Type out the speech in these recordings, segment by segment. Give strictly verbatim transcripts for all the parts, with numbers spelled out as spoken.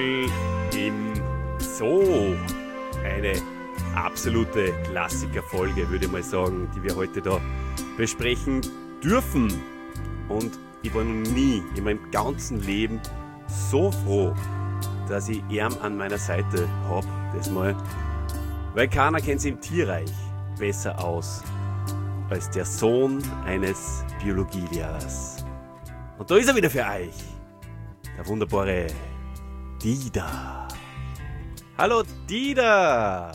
Pumuckl im Zoo. Eine absolute Klassikerfolge, würde ich mal sagen, die wir heute da besprechen dürfen. Und ich war noch nie in meinem ganzen Leben so froh, dass ich ihn an meiner Seite habe, das mal. Weil keiner kennt sich im Tierreich besser aus als der Sohn eines Biologielehrers. Und da ist er wieder für euch, der wunderbare Dieter. Hallo Dieter!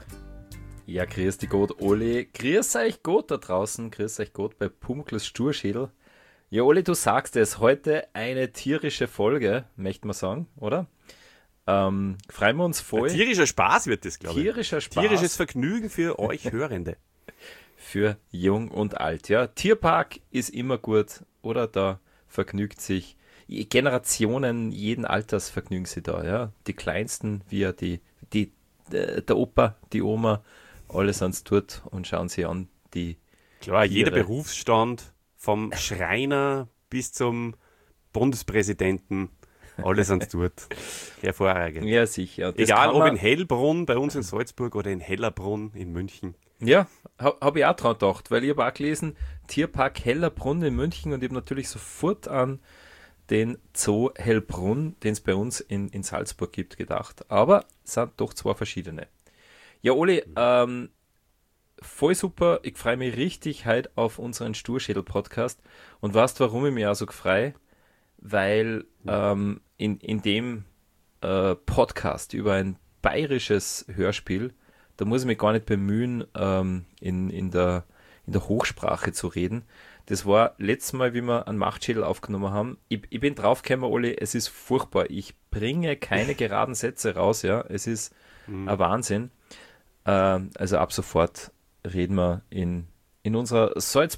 Ja, grüß dich Gott, Oli. Grüß euch Gott da draußen, grüß euch Gott bei Pumuckls Sturschädel. Ja, Oli, du sagst es, heute eine tierische Folge, möchte man sagen, oder? Ähm, freuen wir uns voll. Ein tierischer Spaß wird das, glaube ich. Tierischer Spaß. Tierisches Vergnügen für euch Hörende. Für jung und alt, ja. Tierpark ist immer gut, oder? Da vergnügt sich Generationen jeden Alters vergnügen sie da, ja. Die Kleinsten, wie die, die, der Opa, die Oma, alle sind dort und schauen sie an, die Klar, Tiere. jeder Berufsstand, vom Schreiner bis zum Bundespräsidenten, alle sind dort. Hervorragend. Ja, sicher. Das Egal kann ob man, in Hellbrunn bei uns in Salzburg oder in Hellerbrunn in München. Ja, ha, habe ich auch dran gedacht, weil ich habe auch gelesen, Tierpark Hellerbrunn in München, und ich habe natürlich sofort an den Zoo Hellbrunn, den es bei uns in, in Salzburg gibt, gedacht. Aber es sind doch zwei verschiedene. Ja, Oli, ähm, voll super. Ich freue mich richtig heute auf unseren Sturschädel-Podcast. Und weißt du, warum ich mich auch so freue? Weil ähm, in, in dem äh, Podcast über ein bayerisches Hörspiel, da muss ich mich gar nicht bemühen, ähm, in, in, der, in der Hochsprache zu reden. Das war letztes Mal, wie wir einen Machtschädel aufgenommen haben. Ich, ich bin draufgekommen, Oli, es ist furchtbar. Ich bringe keine geraden Sätze raus, ja. Es ist mhm. ein Wahnsinn. Ähm, also ab sofort reden wir in, in unserer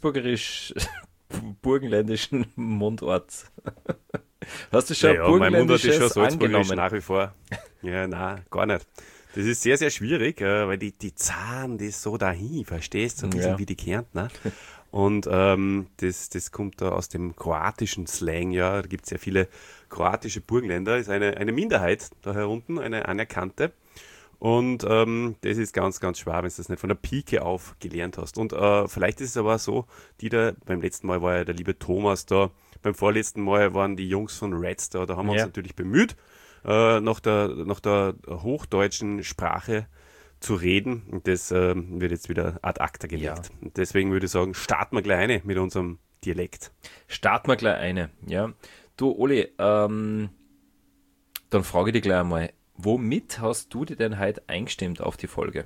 salzburgerisch-burgenländischen Mundart. Hast du schon ja, ja, mein Mundart ist schon salzburgerisch angenommen? nach wie vor. Ja, nein, gar nicht. Das ist sehr, sehr schwierig, äh, weil die, die Zahn, die ist so dahin, verstehst du, so ein bisschen Ja. wie die Kärntner. Und ähm, das, das kommt da aus dem kroatischen Slang, ja, da gibt es ja viele kroatische Burgenländer, ist eine, eine Minderheit da herunten, eine anerkannte. Und ähm, das ist ganz, ganz schwer, wenn du das nicht von der Pike auf gelernt hast. Und äh, vielleicht ist es aber so, die da, beim letzten Mal war ja der liebe Thomas da, beim vorletzten Mal waren die Jungs von Reds da, da haben wir uns Ja. natürlich bemüht, äh, nach der, nach der hochdeutschen Sprache zu reden. Und das äh, wird jetzt wieder ad acta gelegt. Ja. Und deswegen würde ich sagen, starten wir gleich eine mit unserem Dialekt. Starten wir gleich eine, ja. Du, Oli, ähm, dann frage ich dich gleich einmal, womit hast du dir denn heute eingestimmt auf die Folge?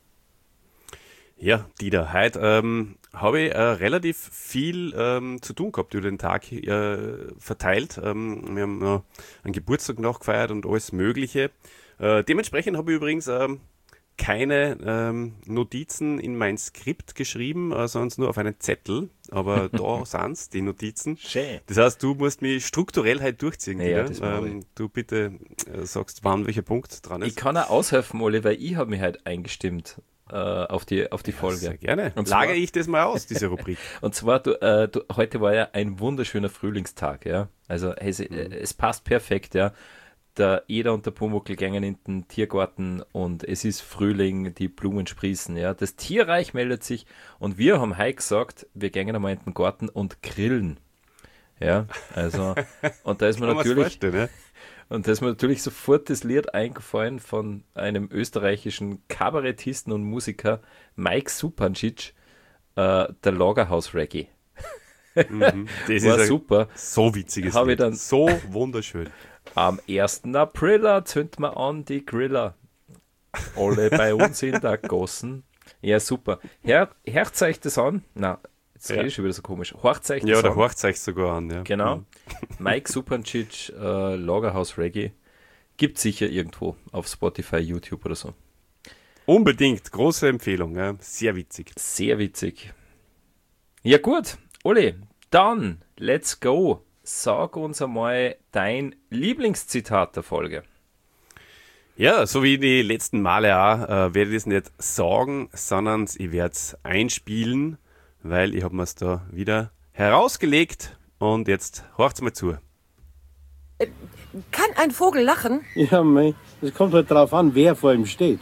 Ja, Dieter, heute ähm, habe ich äh, relativ viel ähm, zu tun gehabt über den Tag äh, verteilt. Ähm, wir haben noch einen Geburtstag nachgefeiert und alles Mögliche. Äh, dementsprechend habe ich übrigens ähm, keine ähm, Notizen in mein Skript geschrieben, äh, sondern nur auf einen Zettel. Aber da sind es, die Notizen. Schön. Das heißt, du musst mich strukturell halt durchziehen. Ja, Dieter. das mache ich. ähm, du bitte äh, sagst, wann welcher Punkt dran ist. Ich kann auch aushelfen, Oli, weil ich habe mich heute eingestimmt äh, auf die, auf die Folge. Sehr gerne. Und Lagere zwar- ich das mal aus, diese Rubrik. Und zwar, du, äh, du, heute war ja ein wunderschöner Frühlingstag, ja. Also es, Mhm. äh, es passt perfekt, ja. Der Eder und der Pumuckl gingen in den Tiergarten und es ist Frühling, die Blumen sprießen, ja. Das Tierreich meldet sich und wir haben heute gesagt, wir gehen einmal in den Garten und grillen. Ja, also, und da ist mir Kann man's natürlich, vorstellen, ne? und da ist mir natürlich sofort das Lied eingefallen von einem österreichischen Kabarettisten und Musiker, Mike Supancic, äh, der Lagerhaus Reggae. Mhm. Das War ist ein super. so witziges Hab ich Lied. dann- So wunderschön. Am ersten April zünden wir an die Griller. Alle bei uns in der Gossen. Ja, super. Hör, hört euch das an? Na, jetzt Ja. rede ich schon wieder so komisch. Hört euch das Ja, da an. horcht es sogar an. Ja. Genau. Mhm. Mike Supancic, äh, Lagerhaus Reggae. Gibt sicher irgendwo auf Spotify, YouTube oder so. Unbedingt. Große Empfehlung. Ja. Sehr witzig. Sehr witzig. Ja gut, Oli, dann let's go. Sag uns einmal dein Lieblingszitat der Folge. Ja, so wie die letzten Male auch, äh, werde ich es nicht sagen, sondern ich werde es einspielen, weil ich habe mir es da wieder herausgelegt und jetzt horcht's mal zu. Kann ein Vogel lachen? Ja, mei, es kommt halt drauf an, wer vor ihm steht.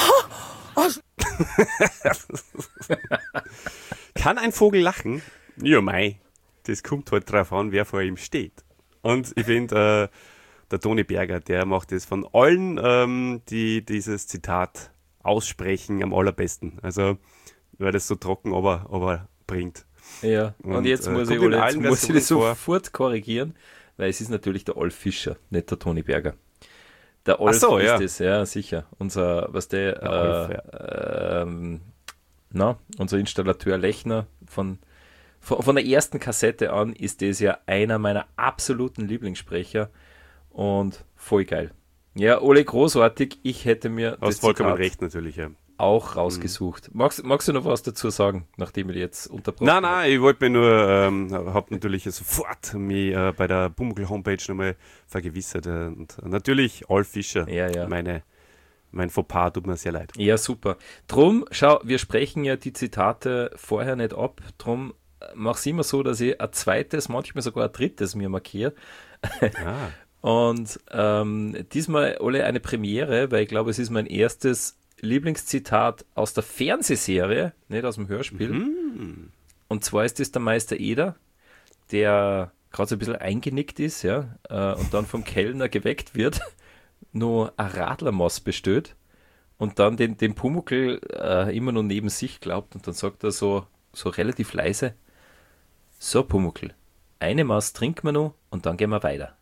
Kann ein Vogel lachen? Ja, mei. Das kommt halt drauf an, wer vor ihm steht. Und ich finde, äh, der Toni Berger, der macht es von allen, ähm, die dieses Zitat aussprechen, am allerbesten. Also, weil das so trocken aber, aber bringt. Ja, und, und jetzt, äh, muss, ich, Ole, jetzt muss ich das sofort korrigieren, weil es ist natürlich der Olf Fischer, nicht der Toni Berger. Der Olf so, ist ja. das, ja, sicher. Unser, was der, der äh, Olf, ja. ähm, na, unser Installateur Lechner von, von, von der ersten Kassette an ist das ja einer meiner absoluten Lieblingssprecher und voll geil. Ja, Ole, großartig. Ich hätte mir das vollkommen recht natürlich, ja. auch rausgesucht. Mhm. Magst, magst du noch was dazu sagen, nachdem ich jetzt unterbrochen habe? Nein, nein, ich wollte mir nur, ähm, habe natürlich sofort mich äh, bei der Pumuckl-Homepage nochmal vergewissert. Äh, und natürlich Olf Fischer, ja, ja. meine, mein Fauxpas, tut mir sehr leid. Ja, super. Drum, schau, wir sprechen ja die Zitate vorher nicht ab, drum mache ich immer so, dass ich ein zweites, manchmal sogar ein drittes mir markiere. Ah. Und ähm, diesmal, Ole, eine Premiere, weil ich glaube, es ist mein erstes Lieblingszitat aus der Fernsehserie, nicht aus dem Hörspiel. Mhm. Und zwar ist es der Meister Eder, der gerade so ein bisschen eingenickt ist, ja, äh, und dann vom Kellner geweckt wird, nur ein Radlermaß bestellt und dann den, den Pumuckl äh, immer nur neben sich glaubt und dann sagt er so, so relativ leise: So, Pumuckl, eine Maß trinken wir noch und dann gehen wir weiter.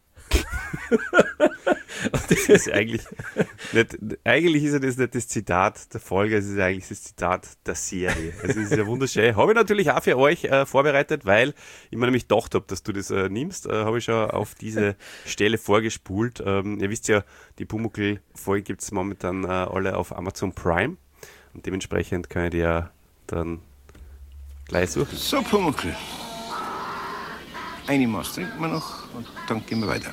Das ist eigentlich, nicht, eigentlich ist ja das nicht das Zitat der Folge, es ist eigentlich das Zitat der Serie. Also es ist ja wunderschön. Habe ich natürlich auch für euch äh, vorbereitet, weil ich mir nämlich gedacht habe, dass du das äh, nimmst, äh, habe ich schon auf diese Stelle vorgespult. Ähm, ihr wisst ja, die Pumuckl-Folgen gibt es momentan äh, alle auf Amazon Prime und dementsprechend könnt ihr die ja dann gleich suchen. So, Pumuckl, eine Maß trinken wir noch und dann gehen wir weiter.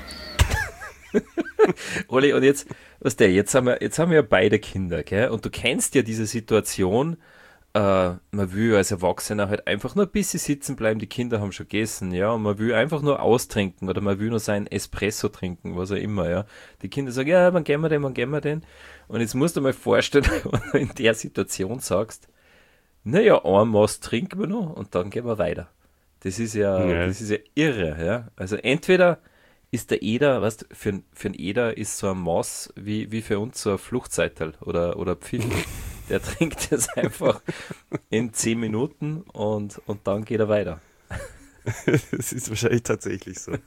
Oli, und jetzt, was der, jetzt haben wir, jetzt haben wir ja beide Kinder, gell? Und du kennst ja diese Situation, äh, man will als Erwachsener halt einfach nur ein bisschen sitzen bleiben, die Kinder haben schon gegessen, ja, und man will einfach nur austrinken oder man will nur seinen Espresso trinken, was auch immer, ja. Die Kinder sagen, ja, wann gehen wir denn, wann gehen wir denn? Und jetzt musst du mal vorstellen, wenn du in der Situation sagst, naja, ein Maß trinken wir noch und dann gehen wir weiter. Das ist ja, ja. das ist ja irre, ja. Also entweder ist der Eder, weißt du, für, für einen Eder ist so ein Maß wie, wie für uns so ein Fluchtseital oder, oder Pfiff. Der trinkt das einfach in zehn Minuten und, und dann geht er weiter. Das ist wahrscheinlich tatsächlich so.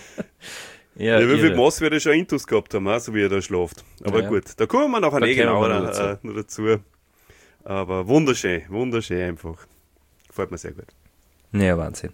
Ja, ja, wie viel Maß wird er schon Intus gehabt haben, so wie er da schläft. Aber ja, gut, da kommen wir nachher eh genauer noch dazu. Äh, noch dazu. Aber wunderschön, wunderschön einfach. Gefällt mir sehr gut. Ja, Wahnsinn.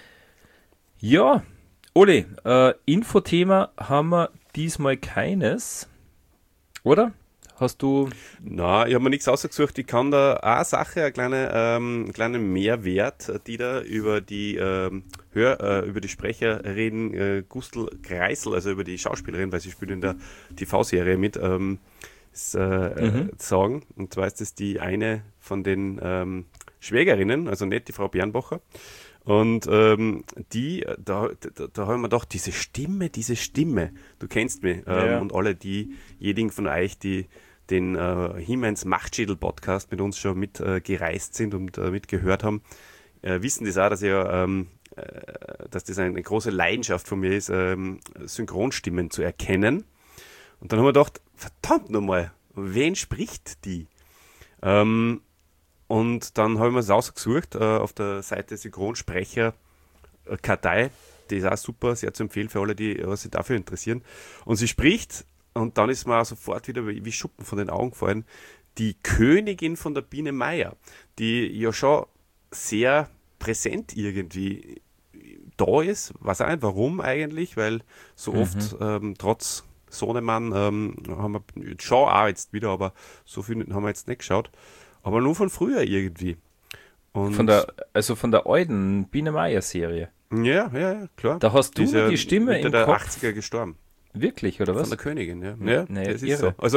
Ja, Oli, äh, Infothema haben wir diesmal keines, oder? Hast du... Nein, ich habe mir nichts ausgesucht. Ich kann da eine Sache, einen kleinen, ähm, kleinen Mehrwert, die da über die ähm, Hör, äh, über die Sprecherin äh, Gustl Kreisel, also über die Schauspielerin, weil sie spielt in der T V-Serie mit, ähm, ist, äh, mhm. äh, sagen. Und zwar ist das die eine von den ähm, Schwägerinnen, also nicht die Frau Bernbacher. Und ähm, die, da, da, da haben wir gedacht, diese Stimme, diese Stimme, du kennst mich. Ähm, ja. Und alle diejenigen von euch, die den äh, He-Mans Machtschädel-Podcast mit uns schon mitgereist äh, sind und äh, mitgehört haben, äh, wissen das auch, dass, ich, ähm, äh, dass das eine große Leidenschaft von mir ist, ähm, Synchronstimmen zu erkennen. Und dann haben wir gedacht, verdammt nochmal, wen spricht die? Ähm, Und dann haben wir es ausgesucht äh, auf der Seite Synchronsprecher-Kartei. Die ist auch super, sehr zu empfehlen für alle, die äh, sich dafür interessieren. Und sie spricht, und dann ist mir auch sofort wieder wie Schuppen von den Augen gefallen, die Königin von der Biene Meier, die ja schon sehr präsent irgendwie da ist. Weiß auch nicht, warum eigentlich, weil so Mhm. oft ähm, trotz Sohnemann ähm, haben wir schon auch jetzt wieder, aber so viel haben wir jetzt nicht geschaut. Aber nur von früher irgendwie. Und Von der, also von der alten Biene Meier Serie. ja, ja, ja, klar. Da hast du Die ist ja die Stimme Mitte im der Kopf. achtziger gestorben. Wirklich, oder was? Von der Königin, ja. Ja, Naja, das ist irre. so. Also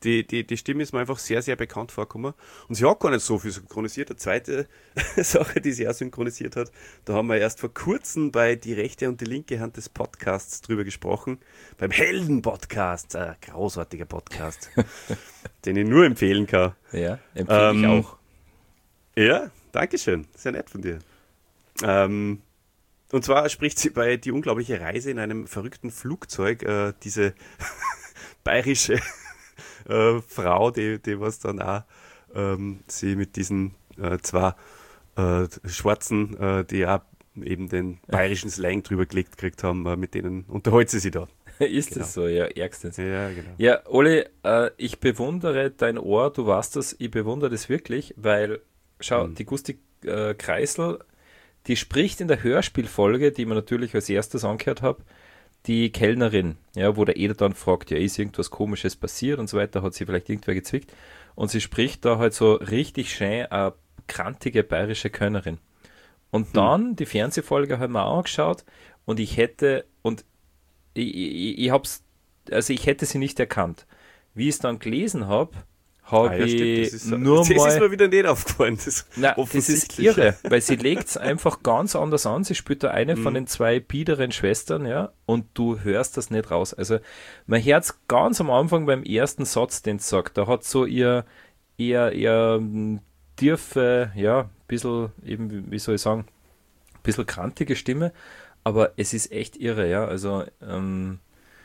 die, die, die Stimme ist mir einfach sehr, sehr bekannt vorgekommen. Und sie hat gar nicht so viel synchronisiert. Die zweite Sache, die sie auch synchronisiert hat, da haben wir erst vor kurzem bei Die rechte und die linke Hand des Podcasts drüber gesprochen. Beim Helden-Podcast, ein großartiger Podcast, den ich nur empfehlen kann. Ja, empfehle Ähm, ich auch. Ja, dankeschön. Sehr nett von dir. Ähm, und zwar spricht sie bei Die unglaubliche Reise in einem verrückten Flugzeug äh, diese bayerische äh, Frau, die, die was dann auch ähm, sie mit diesen äh, zwei äh, Schwarzen, äh, die auch eben den bayerischen Slang drüber gelegt gekriegt haben, äh, mit denen unterhält sie sich da. Ist genau. das so? Ja, ärgstens. Ja, genau. Ja, Oli, äh, ich bewundere dein Ohr, du weißt das, ich bewundere das wirklich, weil, schau, Mhm. die Gusti äh, Kreisel, die spricht in der Hörspielfolge, die man natürlich als erstes angehört habe, die Kellnerin, ja, wo der Eder dann fragt, ja, ist irgendwas Komisches passiert und so weiter, hat sie vielleicht irgendwer gezwickt und sie spricht da halt so richtig schön eine krantige bayerische Kölnerin. Und Hm. dann, die Fernsehfolge haben wir auch angeschaut und ich hätte, und ich, ich, ich hab's, also ich hätte sie nicht erkannt. Wie ich es dann gelesen habe, habe Ah, ja, stimmt, ich das ist, so- nur das ist mal... mir wieder nicht aufgefallen. Das, Na, das ist offensichtlich. irre, weil sie legt es einfach ganz anders an. Sie spielt da eine Mhm. von den zwei biederen Schwestern, ja, und du hörst das nicht raus. Also man hört es ganz am Anfang beim ersten Satz, den sie sagt. Da hat so ihr eher, eher mm, tiefe, ja, ein bisschen, eben, wie- wie soll ich sagen, ein bisschen krantige Stimme, aber es ist echt irre, ja. Also ähm,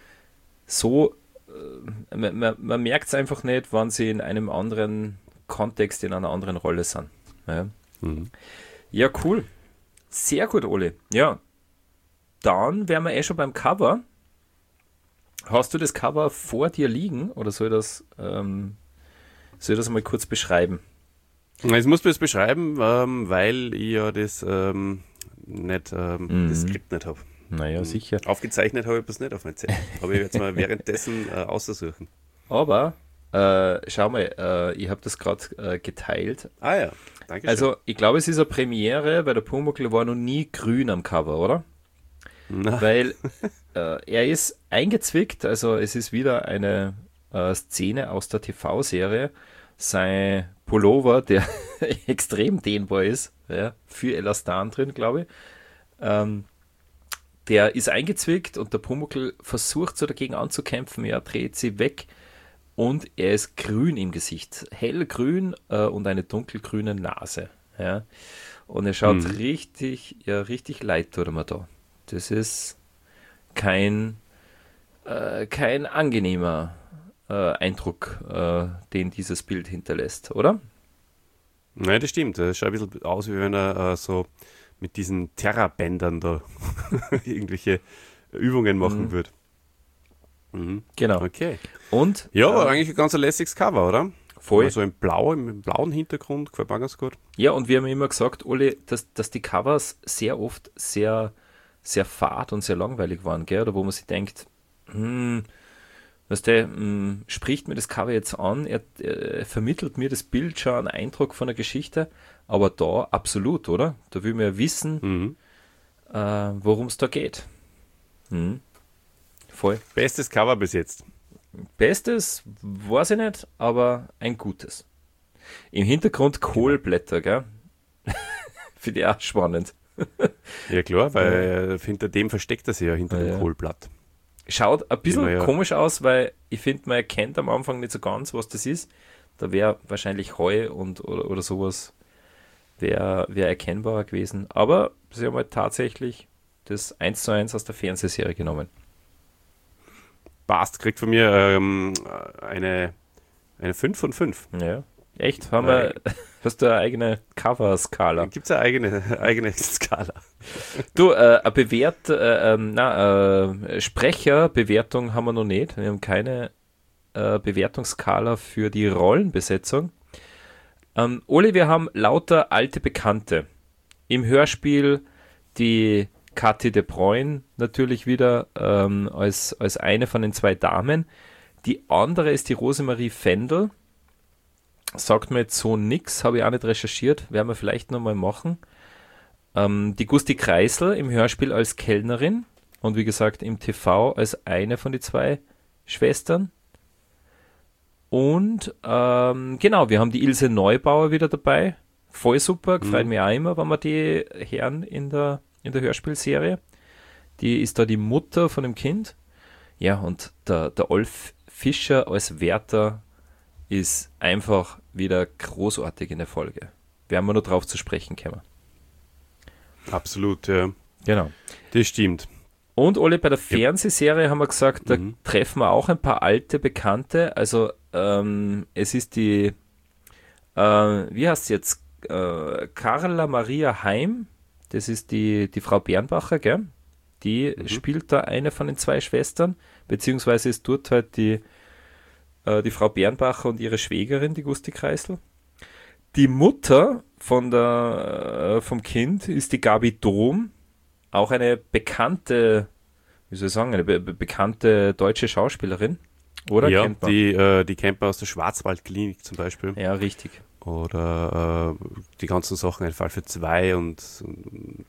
so äh, man, man, man merkt es einfach nicht, wann sie in einem anderen Kontext, in einer anderen Rolle sind. Ja, Mhm. ja cool. Sehr gut, Oli. Ja, dann wären wir eh schon beim Cover. Hast du das Cover vor dir liegen oder soll ich das, ähm, soll ich das mal kurz beschreiben? Jetzt muss man es beschreiben, ähm, weil ich ja das ähm, nicht, ähm, Mhm. das Skript nicht habe. Naja, sicher. Aufgezeichnet habe ich das nicht auf mein Zettel. Aber ich werde es mal währenddessen äh, aussuchen. Aber, äh, schau mal, äh, ich habe das gerade äh, geteilt. Ah ja, danke schön. Also, ich glaube, es ist eine Premiere, weil der Pumuckl war noch nie grün am Cover, oder? Na, Weil äh, er ist eingezwickt, also es ist wieder eine äh, Szene aus der T V-Serie. Sein Pullover, der extrem dehnbar ist, ja, für Elastan drin, glaube ich, ähm, der ist eingezwickt und der Pumuckl versucht so dagegen anzukämpfen, er dreht sie weg und er ist grün im Gesicht, hellgrün äh, und eine dunkelgrüne Nase. Ja. Und er schaut Mhm. richtig, ja, richtig leid tut er mir da. Das ist kein, äh, kein angenehmer äh, Eindruck, äh, den dieses Bild hinterlässt, oder? nein, das stimmt. Das schaut ein bisschen aus, wie wenn er äh, so mit diesen Terrabändern da irgendwelche Übungen machen Mhm. würde. Mhm. Genau. Okay. Und Ja, aber äh, eigentlich ein ganz lässiges Cover, oder? voll. Also im Blau, im blauen Hintergrund, gefällt mir ganz gut. Ja, und wir haben immer gesagt, Oli, dass, dass die Covers sehr oft sehr, sehr fad und sehr langweilig waren, gell? Oder wo man sich denkt, hm, weißt du, hm, spricht mir das Cover jetzt an, er, er vermittelt mir das Bild schon einen Eindruck von der Geschichte, aber da absolut, oder? Da will man ja wissen, Mhm. äh, worum es da geht. Hm. Voll. Bestes Cover bis jetzt. Bestes, weiß ich nicht, aber ein gutes. Im Hintergrund Kohlblätter, gell? Finde ich auch spannend. Ja klar, weil äh, hinter dem versteckt er sich ja hinter Ja, dem ja. Kohlblatt. Schaut ein bisschen Immer, ja. komisch aus, weil ich finde, man erkennt am Anfang nicht so ganz, was das ist. Da wäre wahrscheinlich Heu und oder, oder sowas wäre wär erkennbarer gewesen. Aber sie haben halt tatsächlich das eins zu eins aus der Fernsehserie genommen. Passt, kriegt von mir ähm, eine, eine fünf von fünf. Ja. Echt? Haben wir, hast du eine eigene Cover-Skala? Gibt es eine eigene, eigene Skala? Du, äh, eine Bewert, äh, ähm, na, äh, Sprecherbewertung haben wir noch nicht. Wir haben keine äh, Bewertungsskala für die Rollenbesetzung. Ähm, Oli, wir haben lauter alte Bekannte. Im Hörspiel die Kathi de Bruyne natürlich wieder ähm, als, als eine von den zwei Damen. Die andere ist die Rosemarie Fendel. Sagt mir jetzt so nix, habe ich auch nicht recherchiert, werden wir vielleicht nochmal machen. Ähm, die Gusti Kreisel im Hörspiel als Kellnerin und wie gesagt im T V als eine von den zwei Schwestern. Und ähm, genau, wir haben die Ilse Neubauer wieder dabei. Voll super, gefällt mhm. mir auch immer, wenn wir die hören in der, in der Hörspielserie. Die ist da die Mutter von dem Kind. Ja, und der, der Olf Fischer als Wärter ist einfach wieder großartig in der Folge. Werden wir noch drauf zu sprechen kommen. Absolut, ja. Genau. Das stimmt. Und Ole, bei der Fernsehserie haben wir gesagt, da Mhm. treffen wir auch ein paar alte Bekannte. Also ähm, es ist die, äh, wie heißt sie jetzt? Äh, Carla Maria Heim. Das ist die, die Frau Bernbacher, gell? Die mhm. spielt da eine von den zwei Schwestern, beziehungsweise ist dort halt die, äh, die Frau Bernbacher und ihre Schwägerin, die Gusti Kreisel. Die Mutter von der, äh, vom Kind ist die Gabi Dom, auch eine bekannte, wie soll ich sagen, eine be- be- bekannte deutsche Schauspielerin, oder? Ja, Kennt man? die, äh, die kennt man aus der Schwarzwaldklinik zum Beispiel. Ja, richtig. Oder äh, die ganzen Sachen, ein Fall für zwei und, und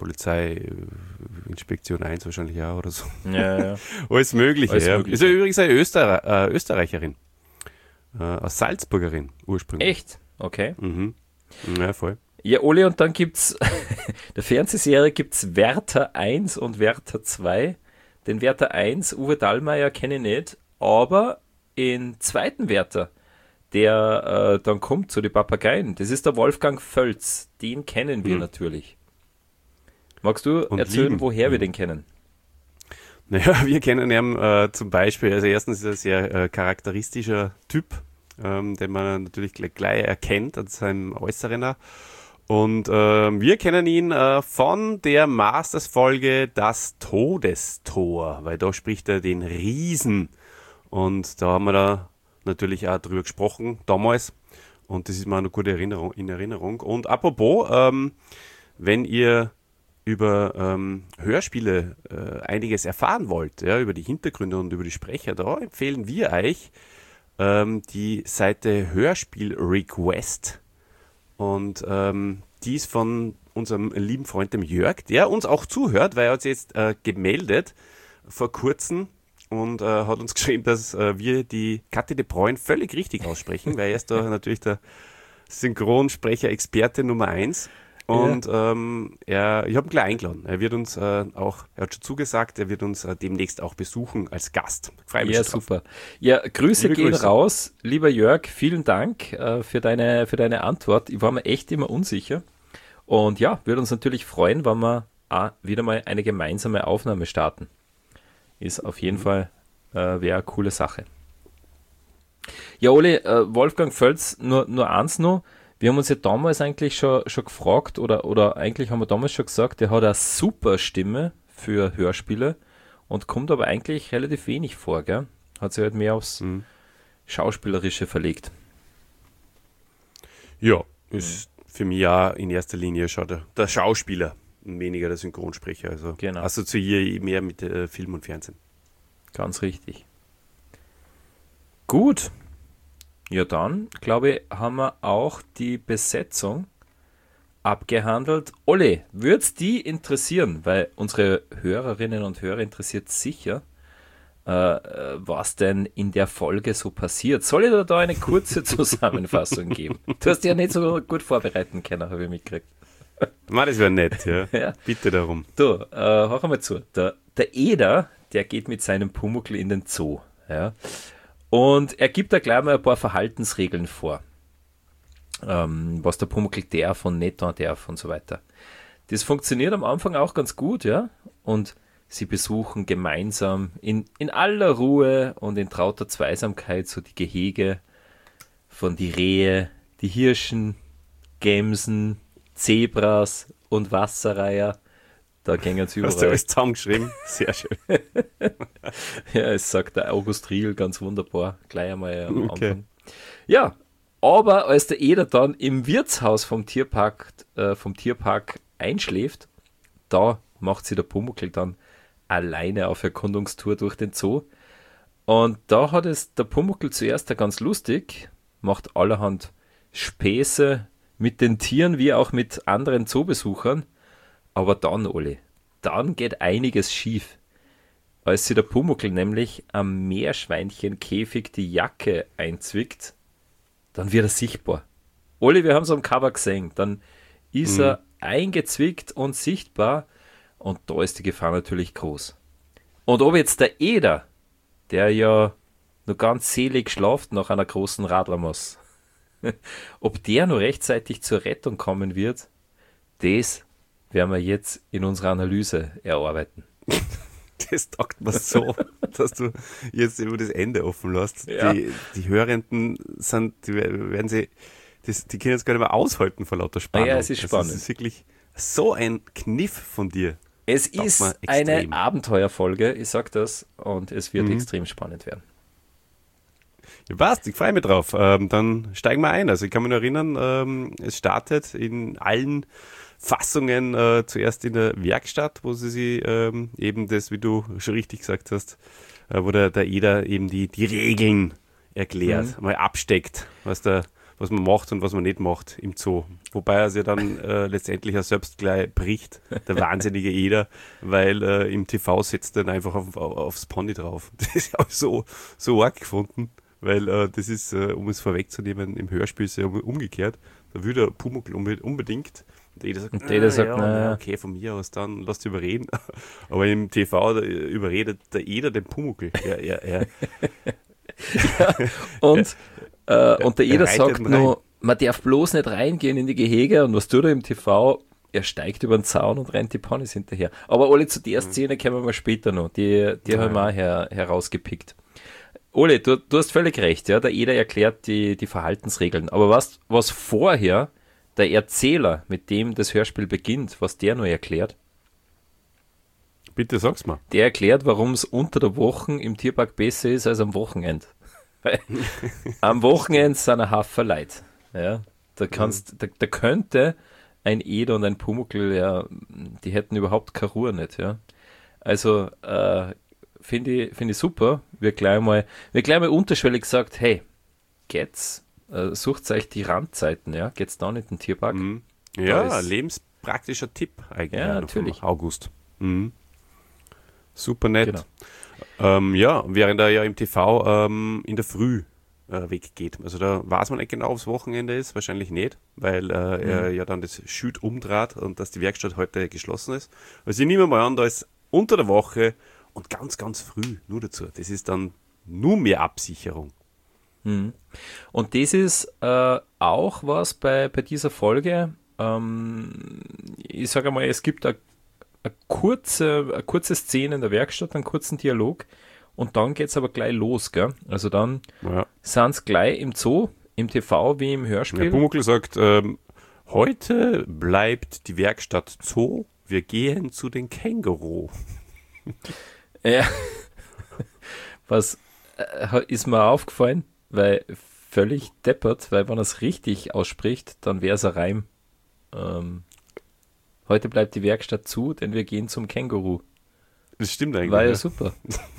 Polizeiinspektion eins wahrscheinlich auch oder so. Ja, ja. Alles Mögliche. Alles ja. Mögliche. Ist ja übrigens eine Österre- äh, Österreicherin. Äh, aus Salzburgerin ursprünglich. Echt? Okay. Mhm. Ja, voll. Ja, Ole, und dann gibt's, der Fernsehserie gibt's Wärter eins und Wärter zwei. Den Wärter eins, Uwe Dallmayr, kenne ich nicht, aber den zweiten Wärter, der äh, dann kommt zu den Papageien, das ist der Wolfgang Völz. Den kennen wir Hm. natürlich. Magst du Und erzählen, lieben. woher wir Hm. den kennen? Naja, wir kennen ihn äh, zum Beispiel, also erstens ist er ein sehr äh, charakteristischer Typ, ähm, den man natürlich gleich, gleich erkennt an seinem Äußeren auch. Und ähm, wir kennen ihn äh, von der Masters-Folge Das Todestor, weil da spricht er den Riesen. Und da haben wir da natürlich auch drüber gesprochen, damals. Und das ist mir eine gute Erinnerung, in Erinnerung. Und apropos, ähm, wenn ihr über ähm, Hörspiele äh, einiges erfahren wollt, ja, über die Hintergründe und über die Sprecher, da empfehlen wir euch ähm, die Seite Hörspiel Request. Und ähm, die ist von unserem lieben Freund, dem Jörg, der uns auch zuhört, weil er hat sich jetzt äh, gemeldet vor kurzem und äh, hat uns geschrieben, dass äh, wir die Kathi de Bruyne völlig richtig aussprechen, weil er ist da natürlich der Synchronsprecher-Experte Nummer eins. Und ja. ähm, er, ich habe ihn gleich eingeladen. Er wird uns äh, auch, er hat schon zugesagt, er wird uns äh, demnächst auch besuchen als Gast. Freue mich Ja, schon drauf. super. Ja, Grüße Liebe gehen Grüße. raus. Lieber Jörg, vielen Dank äh, für, deine, für deine Antwort. Ich war mir echt immer unsicher. Und ja, würde uns natürlich freuen, wenn wir auch wieder mal eine gemeinsame Aufnahme starten. Ist auf jeden mhm. Fall äh, wäre eine coole Sache. Ja, Ole, äh, Wolfgang Völz, nur, nur eins noch. Wir haben uns ja damals eigentlich schon, schon gefragt, oder, oder eigentlich haben wir damals schon gesagt, der hat eine super Stimme für Hörspiele und kommt aber eigentlich relativ wenig vor, gell? Hat sich halt mehr aufs Mhm. Schauspielerische verlegt. Ja, ist für mich ja in erster Linie schon der, der Schauspieler und weniger der Synchronsprecher. Also Genau. assoziiere ich mehr mit äh, Film und Fernsehen. Ganz richtig. Gut. Ja, dann, glaube ich, haben wir auch die Besetzung abgehandelt. Olle, würde es die interessieren, weil unsere Hörerinnen und Hörer interessiert sicher, äh, was denn in der Folge so passiert. Soll ich dir da eine kurze Zusammenfassung geben? Du hast dich ja nicht so gut vorbereiten können, habe ich mitgekriegt. Man, das wäre nett, ja. Ja. Bitte darum. Du, äh, hör einmal zu. Der, der Eder, der geht mit seinem Pumuckl in den Zoo. Ja. Und er gibt da gleich mal ein paar Verhaltensregeln vor. Ähm, was der Pumuckl darf und nicht darf und so weiter. Das funktioniert am Anfang auch ganz gut, ja. Und sie besuchen gemeinsam in, in aller Ruhe und in trauter Zweisamkeit so die Gehege von die Rehe, die Hirschen, Gämsen, Zebras und Wasserreiher. Da gingen sie Hast du überall. alles zusammengeschrieben? Sehr schön. Ja, es sagt der August Riel ganz wunderbar, gleich einmal am Okay. Anfang. Ja, aber als der Eder dann im Wirtshaus vom Tierpark, äh, vom Tierpark einschläft, da macht sich der Pumuckl dann alleine auf Erkundungstour durch den Zoo. Und da hat es der Pumuckl zuerst ganz lustig, macht allerhand Späße mit den Tieren wie auch mit anderen Zoobesuchern. Aber dann, Oli, dann geht einiges schief. als sich der Pumuckl nämlich am Meerschweinchenkäfig die Jacke einzwickt, dann wird er sichtbar. Olli, wir haben es am Cover gesehen, dann ist mhm. er eingezwickt und sichtbar und da ist die Gefahr natürlich groß. Und ob jetzt der Eder, der ja noch ganz selig schlaft nach einer großen Radlermaus, ob der noch rechtzeitig zur Rettung kommen wird, das werden wir jetzt in unserer Analyse erarbeiten. Das taugt mir so, dass du jetzt über das Ende offen lässt. Ja. Die, die Hörenden sind, die werden sie, das, die können jetzt gar nicht mehr aushalten vor lauter Spannung. Ja, es ist spannend. Also es ist wirklich so ein Kniff von dir. Es ist eine Abenteuerfolge, ich sag das, und es wird mhm. extrem spannend werden. Ja, passt, ich freue mich drauf. Ähm, dann steigen wir ein. Also ich kann mich noch erinnern, ähm, es startet in allen Fassungen äh, zuerst in der Werkstatt, wo sie sich ähm, eben das, wie du schon richtig gesagt hast, äh, wo der, der Eder eben die, die Regeln erklärt, mhm. mal absteckt, was, der, was man macht und was man nicht macht im Zoo. Wobei er sich dann äh, letztendlich auch selbst gleich bricht, der wahnsinnige Eder, weil äh, im T V setzt er dann einfach auf, auf, aufs Pony drauf. Das ist auch so, so arg gefunden, weil äh, das ist, äh, um es vorwegzunehmen, im Hörspiel ist ja umgekehrt. Da will der Pumuckl unbedingt. Und jeder sagt, und jeder sagt ja, na, okay, von mir aus dann, lass dich überreden. Aber im T V da überredet der Eder den Pumuckl. Er, er, er, ja, und, äh, und der Eder sagt nur, man darf bloß nicht reingehen in die Gehege. Und was tut er im T V? Er steigt über den Zaun und rennt die Ponys hinterher. Aber alle zu der Szene kommen wir mal später noch. Die, die ja. haben wir auch her, herausgepickt. Ole, du, du hast völlig recht, ja. Der Eder erklärt die, die Verhaltensregeln. Aber was, was vorher der Erzähler, mit dem das Hörspiel beginnt, was der nur erklärt? Bitte sag's mal. Der erklärt, warum es unter der Woche im Tierpark besser ist als am Wochenende. Weil am Wochenende sind ein Haufen Leute. Ja, da kannst, da, da könnte ein Eder und ein Pumuckl, ja, die hätten überhaupt keine Ruhe nicht, ja. Also, äh, finde ich, finde ich super. Wir gleich mal, wir gleich mal unterschwellig gesagt, hey, geht's, äh, sucht euch die Randzeiten, ja, geht's da nicht in den Tierpark? Mhm. Ja, lebenspraktischer Tipp eigentlich. Ja, natürlich. August. Mhm. Super nett. Genau. Ähm, ja, während er ja im T V ähm, in der Früh äh, weggeht. Also da weiß man nicht genau, ob es Wochenende ist, wahrscheinlich nicht, weil äh, mhm. er ja dann das Schüt umdreht und dass die Werkstatt heute geschlossen ist. Also ich nehme mal an, da ist unter der Woche und ganz, ganz früh nur dazu. Das ist dann nur mehr Absicherung. Mhm. Und das ist äh, auch was bei, bei dieser Folge. Ähm, ich sage mal, es gibt eine eine kurze, eine kurze Szene in der Werkstatt, einen kurzen Dialog und dann geht es aber gleich los, gell? Also dann ja. sind es gleich im Zoo, im T V wie im Hörspiel. Der Pumuckl sagt, ähm, heute bleibt die Werkstatt Zoo, wir gehen zu den Känguru. Ja, was äh, ist mir aufgefallen, weil völlig deppert, weil wenn er es richtig ausspricht, dann wäre es ein Reim. Ähm, Heute bleibt die Werkstatt zu, denn wir gehen zum Känguru. Das stimmt eigentlich. War ja, ja. super.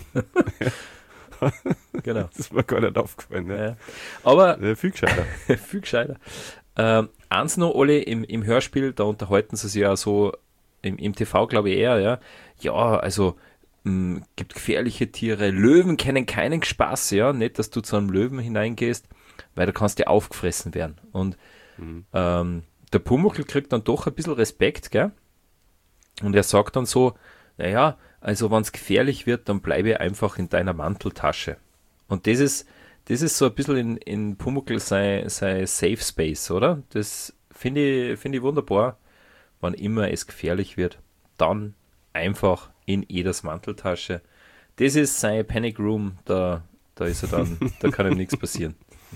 Genau. Das ist mir gar nicht aufgefallen. Ne? Ja. Aber ja, viel gescheiter. viel gescheiter. Ähm, eins noch, Olli, im, im Hörspiel, da unterhalten sie sich ja so, im, im T V glaube ich eher, ja, ja, also mh, gibt gefährliche Tiere, Löwen kennen keinen Spaß, ja, nicht, dass du zu einem Löwen hineingehst, weil da kannst du ja aufgefressen werden. Und mhm. ähm, der Pumuckl kriegt dann doch ein bisschen Respekt, gell? Und er sagt dann so, naja, also wenn es gefährlich wird, dann bleibe einfach in deiner Manteltasche. Und das ist, das ist so ein bisschen in, in Pumuckl sein, sein Safe Space, oder? Das finde ich, finde ich wunderbar. Wann immer es gefährlich wird, dann einfach in Eders Manteltasche. Das ist sein Panic Room, da, da ist er dann, da kann ihm nichts passieren.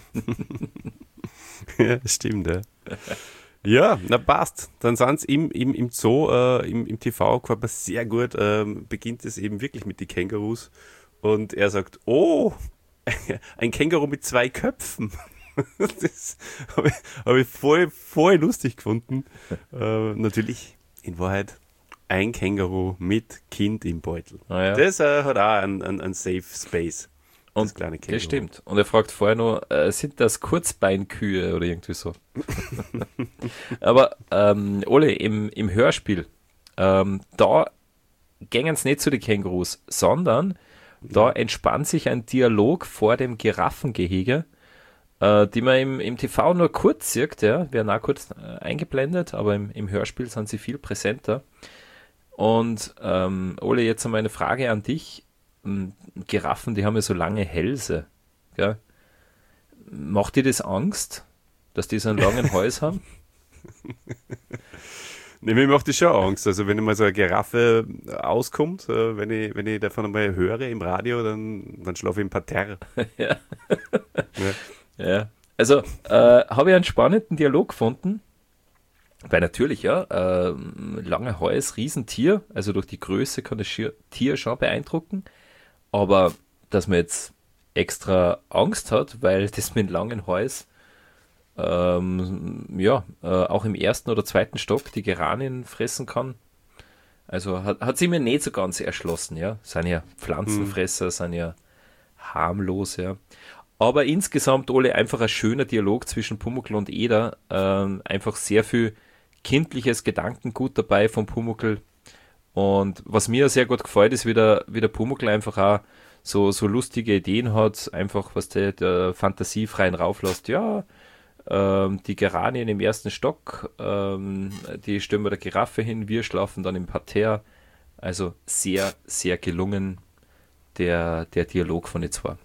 Ja, stimmt, ja. Ja, na passt. Dann sind es im, im, im Zoo, äh, im, im T V, gefällt mir sehr gut, ähm, beginnt es eben wirklich mit den Kängurus. Und er sagt, oh, ein Känguru mit zwei Köpfen. Das habe ich, hab ich voll, voll lustig gefunden. Äh, natürlich, in Wahrheit, ein Känguru mit Kind im Beutel. Ah, ja. Das äh, hat auch einen, einen, einen Safe Space. Und das kleine Känguru. Das stimmt. Und er fragt vorher noch, äh, sind das Kurzbeinkühe oder irgendwie so? Aber, ähm, Ole, im, im Hörspiel, ähm, da gängen es nicht zu den Kängurus, sondern da entspannt sich ein Dialog vor dem Giraffengehege, äh, die man im, im T V nur kurz sieht, ja, werden auch kurz äh, eingeblendet, aber im, im Hörspiel sind sie viel präsenter. Und ähm, Ole, jetzt einmal eine Frage an dich. Giraffen, die haben ja so lange Hälse. Gell? Macht dir das Angst, dass die so einen langen Hals haben? Nee, mir macht das schon Angst. Also wenn mal so eine Giraffe auskommt, äh, wenn ich, wenn ich davon einmal höre im Radio, dann, dann schlafe ich im Parterre. Ja. Ja. Ja. Also äh, habe ich einen spannenden Dialog gefunden, weil natürlich, ja, äh, langer Hals, Riesentier, also durch die Größe kann das Tier schon beeindrucken, aber dass man jetzt extra Angst hat, weil das mit dem langen Hals ähm, ja, äh, auch im ersten oder zweiten Stock die Geranien fressen kann. Also hat, hat sie mir nicht so ganz erschlossen, ja. Sind ja Pflanzenfresser, mhm. sind ja harmlos, ja. Aber insgesamt, Ole, einfach ein schöner Dialog zwischen Pumuckl und Eder. Ähm, einfach sehr viel kindliches Gedankengut dabei von Pumuckl. Und was mir sehr gut gefällt, ist, wie der, wie der Pumuckl einfach auch so, so lustige Ideen hat, einfach was der, der Fantasie freien Rauf lässt. Ja, ähm, die Geranien im ersten Stock, ähm, die stellen wir der Giraffe hin, wir schlafen dann im Parterre. Also sehr, sehr gelungen der, der Dialog von den zwei.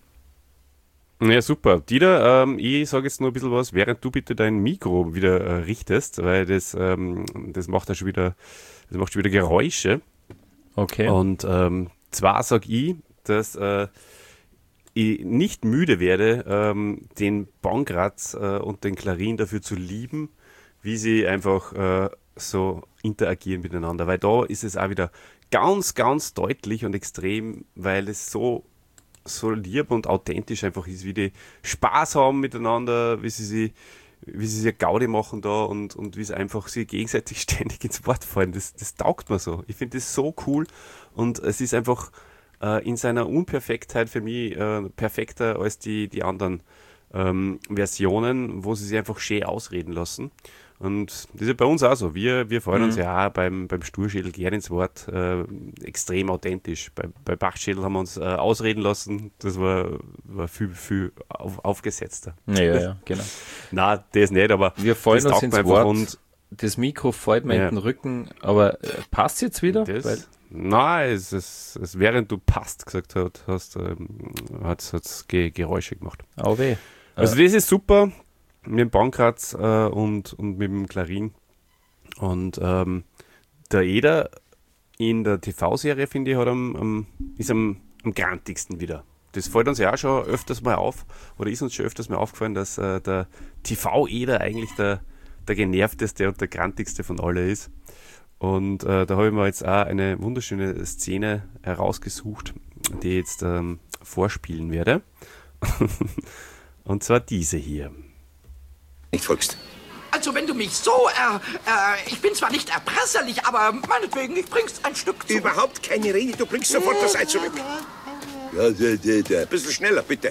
Ja, super. Dieter, ähm, ich sage jetzt nur ein bisschen was, während du bitte dein Mikro wieder äh, richtest, weil das, ähm, das macht ja schon wieder, das macht schon wieder Geräusche. Okay. Und ähm, zwar sage ich, dass äh, ich nicht müde werde, ähm, den Pankraz äh, und den Klarin dafür zu lieben, wie sie einfach äh, so interagieren miteinander. Weil da ist es auch wieder ganz, ganz deutlich und extrem, weil es so so lieb und authentisch einfach ist, wie die Spaß haben miteinander, wie sie sie, wie sie sich Gaudi machen da und, und wie sie einfach sich gegenseitig ständig ins Wort fallen. Das, das taugt mir so. Ich finde das so cool und es ist einfach äh, in seiner Unperfektheit für mich äh, perfekter als die, die anderen ähm, Versionen, wo sie sich einfach schön ausreden lassen. Und das ist ja bei uns auch so. Wir, wir freuen uns Mhm. ja auch beim, beim Sturschädel gerne ins Wort. Äh, extrem authentisch. Bei, bei Bachschädel haben wir uns äh, ausreden lassen. Das war, war viel, viel auf, aufgesetzter. Ja, ja, ja, genau. Nein, das nicht, aber Wir fallen das uns taugt ins mir einfach Wort. und Das Mikro fällt mir Ja. in den Rücken, aber äh, passt jetzt wieder? Weil, das, nein, es, es, es, während du passt gesagt hat, hast, ähm, hat es Ge Geräusche gemacht. au weh. Also das ist super mit dem Pankraz äh, und, und mit dem Klarin. Und ähm, der Eder in der T V-Serie, finde ich, hat am, am, ist am, am grantigsten wieder. Das fällt uns ja auch schon öfters mal auf, oder ist uns schon öfters mal aufgefallen, dass äh, der T V-Eder eigentlich der, der genervteste und der grantigste von allen ist. Und äh, da habe ich mir jetzt auch eine wunderschöne Szene herausgesucht, die ich jetzt ähm, vorspielen werde. Und zwar diese hier. Nicht folgst. Also wenn du mich so, äh, äh, ich bin zwar nicht erpresserlich, aber meinetwegen, ich bring's ein Stück zu. Überhaupt keine Rede, du bringst sofort das Ei zurück. Ja, da, da, da. Ein bisschen schneller, bitte.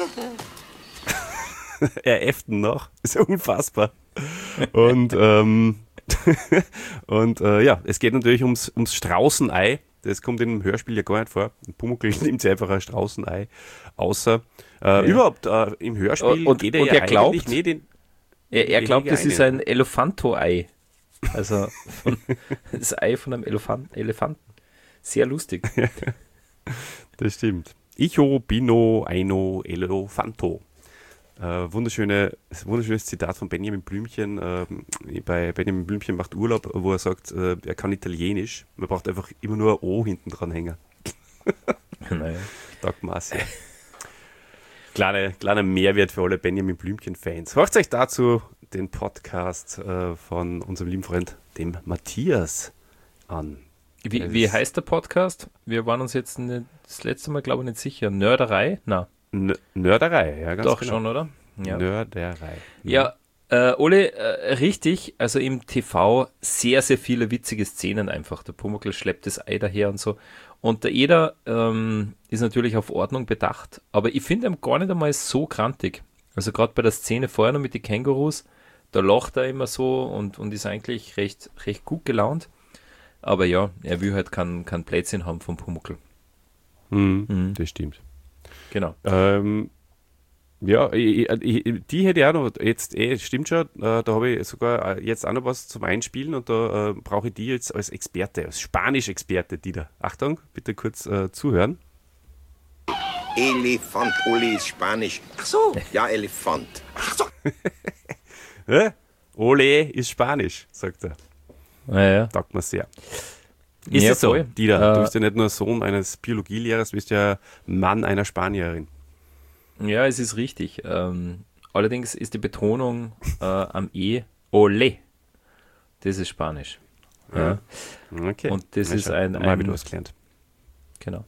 Er äfft ihn noch. Ist ja unfassbar. Und, ähm, und äh, ja, es geht natürlich ums, ums Straußenei. Das kommt in dem Hörspiel ja gar nicht vor. Pumuckl nimmt sich einfach ein Straußenei. Außer äh, ja. überhaupt äh, im Hörspiel Und- geht er und ja er glaubt- eigentlich nicht in. Er, er glaubt, Gehege das ist ein. ein Elefanto-Ei. Also von, das Ei von einem Elefant, Elefanten. Sehr lustig. Das stimmt. Icho, Bino, Eino, Elefanto. Äh, wunderschöne, wunderschönes Zitat von Benjamin Blümchen. Ähm, bei Benjamin Blümchen macht Urlaub, wo er sagt, äh, er kann Italienisch. Man braucht einfach immer nur ein O hinten dran hängen. Naja. Taugt mir auch sehr. Kleine, kleiner Mehrwert für alle Benjamin Blümchen-Fans. Hört euch dazu den Podcast äh, von unserem lieben Freund, dem Matthias, an. Wie, wie heißt der Podcast? Wir waren uns jetzt nicht, das letzte Mal, glaube ich, nicht sicher. Nörderei? Na, N Nörderei, ja, ganz doch genau. schon, oder? Ja. Nörderei. Ja, äh, Ole, äh, richtig, also im T V sehr, sehr viele witzige Szenen einfach. Der Pumuckl schleppt das Ei daher und so. Und der Eder ähm, ist natürlich auf Ordnung bedacht, aber ich finde ihn gar nicht einmal so grantig. Also gerade bei der Szene vorher noch mit den Kängurus, da lacht er immer so und, und ist eigentlich recht, recht gut gelaunt. Aber ja, er will halt kein, kein Plätzchen haben vom Pumuckl. Mhm, Mhm. Das stimmt. Genau. Ähm, ja, ich, ich, die hätte ich auch noch, jetzt eh, stimmt schon, äh, da habe ich sogar äh, jetzt auch noch was zum Einspielen und da äh, brauche ich die jetzt als Experte, als Spanisch-Experte, Dieter. Achtung, bitte kurz äh, zuhören. Elefant, Oli ist Spanisch. Ach so. Ja, Elefant. Ach so. Hä? Ole ist Spanisch, sagt er. Ja, ja. Taugt mir sehr. Ist Ja, es so, voll. Dieter? Äh, Du bist ja nicht nur Sohn eines Biologielehrers, du bist ja Mann einer Spanierin. Ja, es ist richtig. Ähm, allerdings ist die Betonung äh, am E Ole. Das ist Spanisch. Ja. Okay. Und das Na, ist schau, ein- dann hab ich ein- was gelernt. Genau.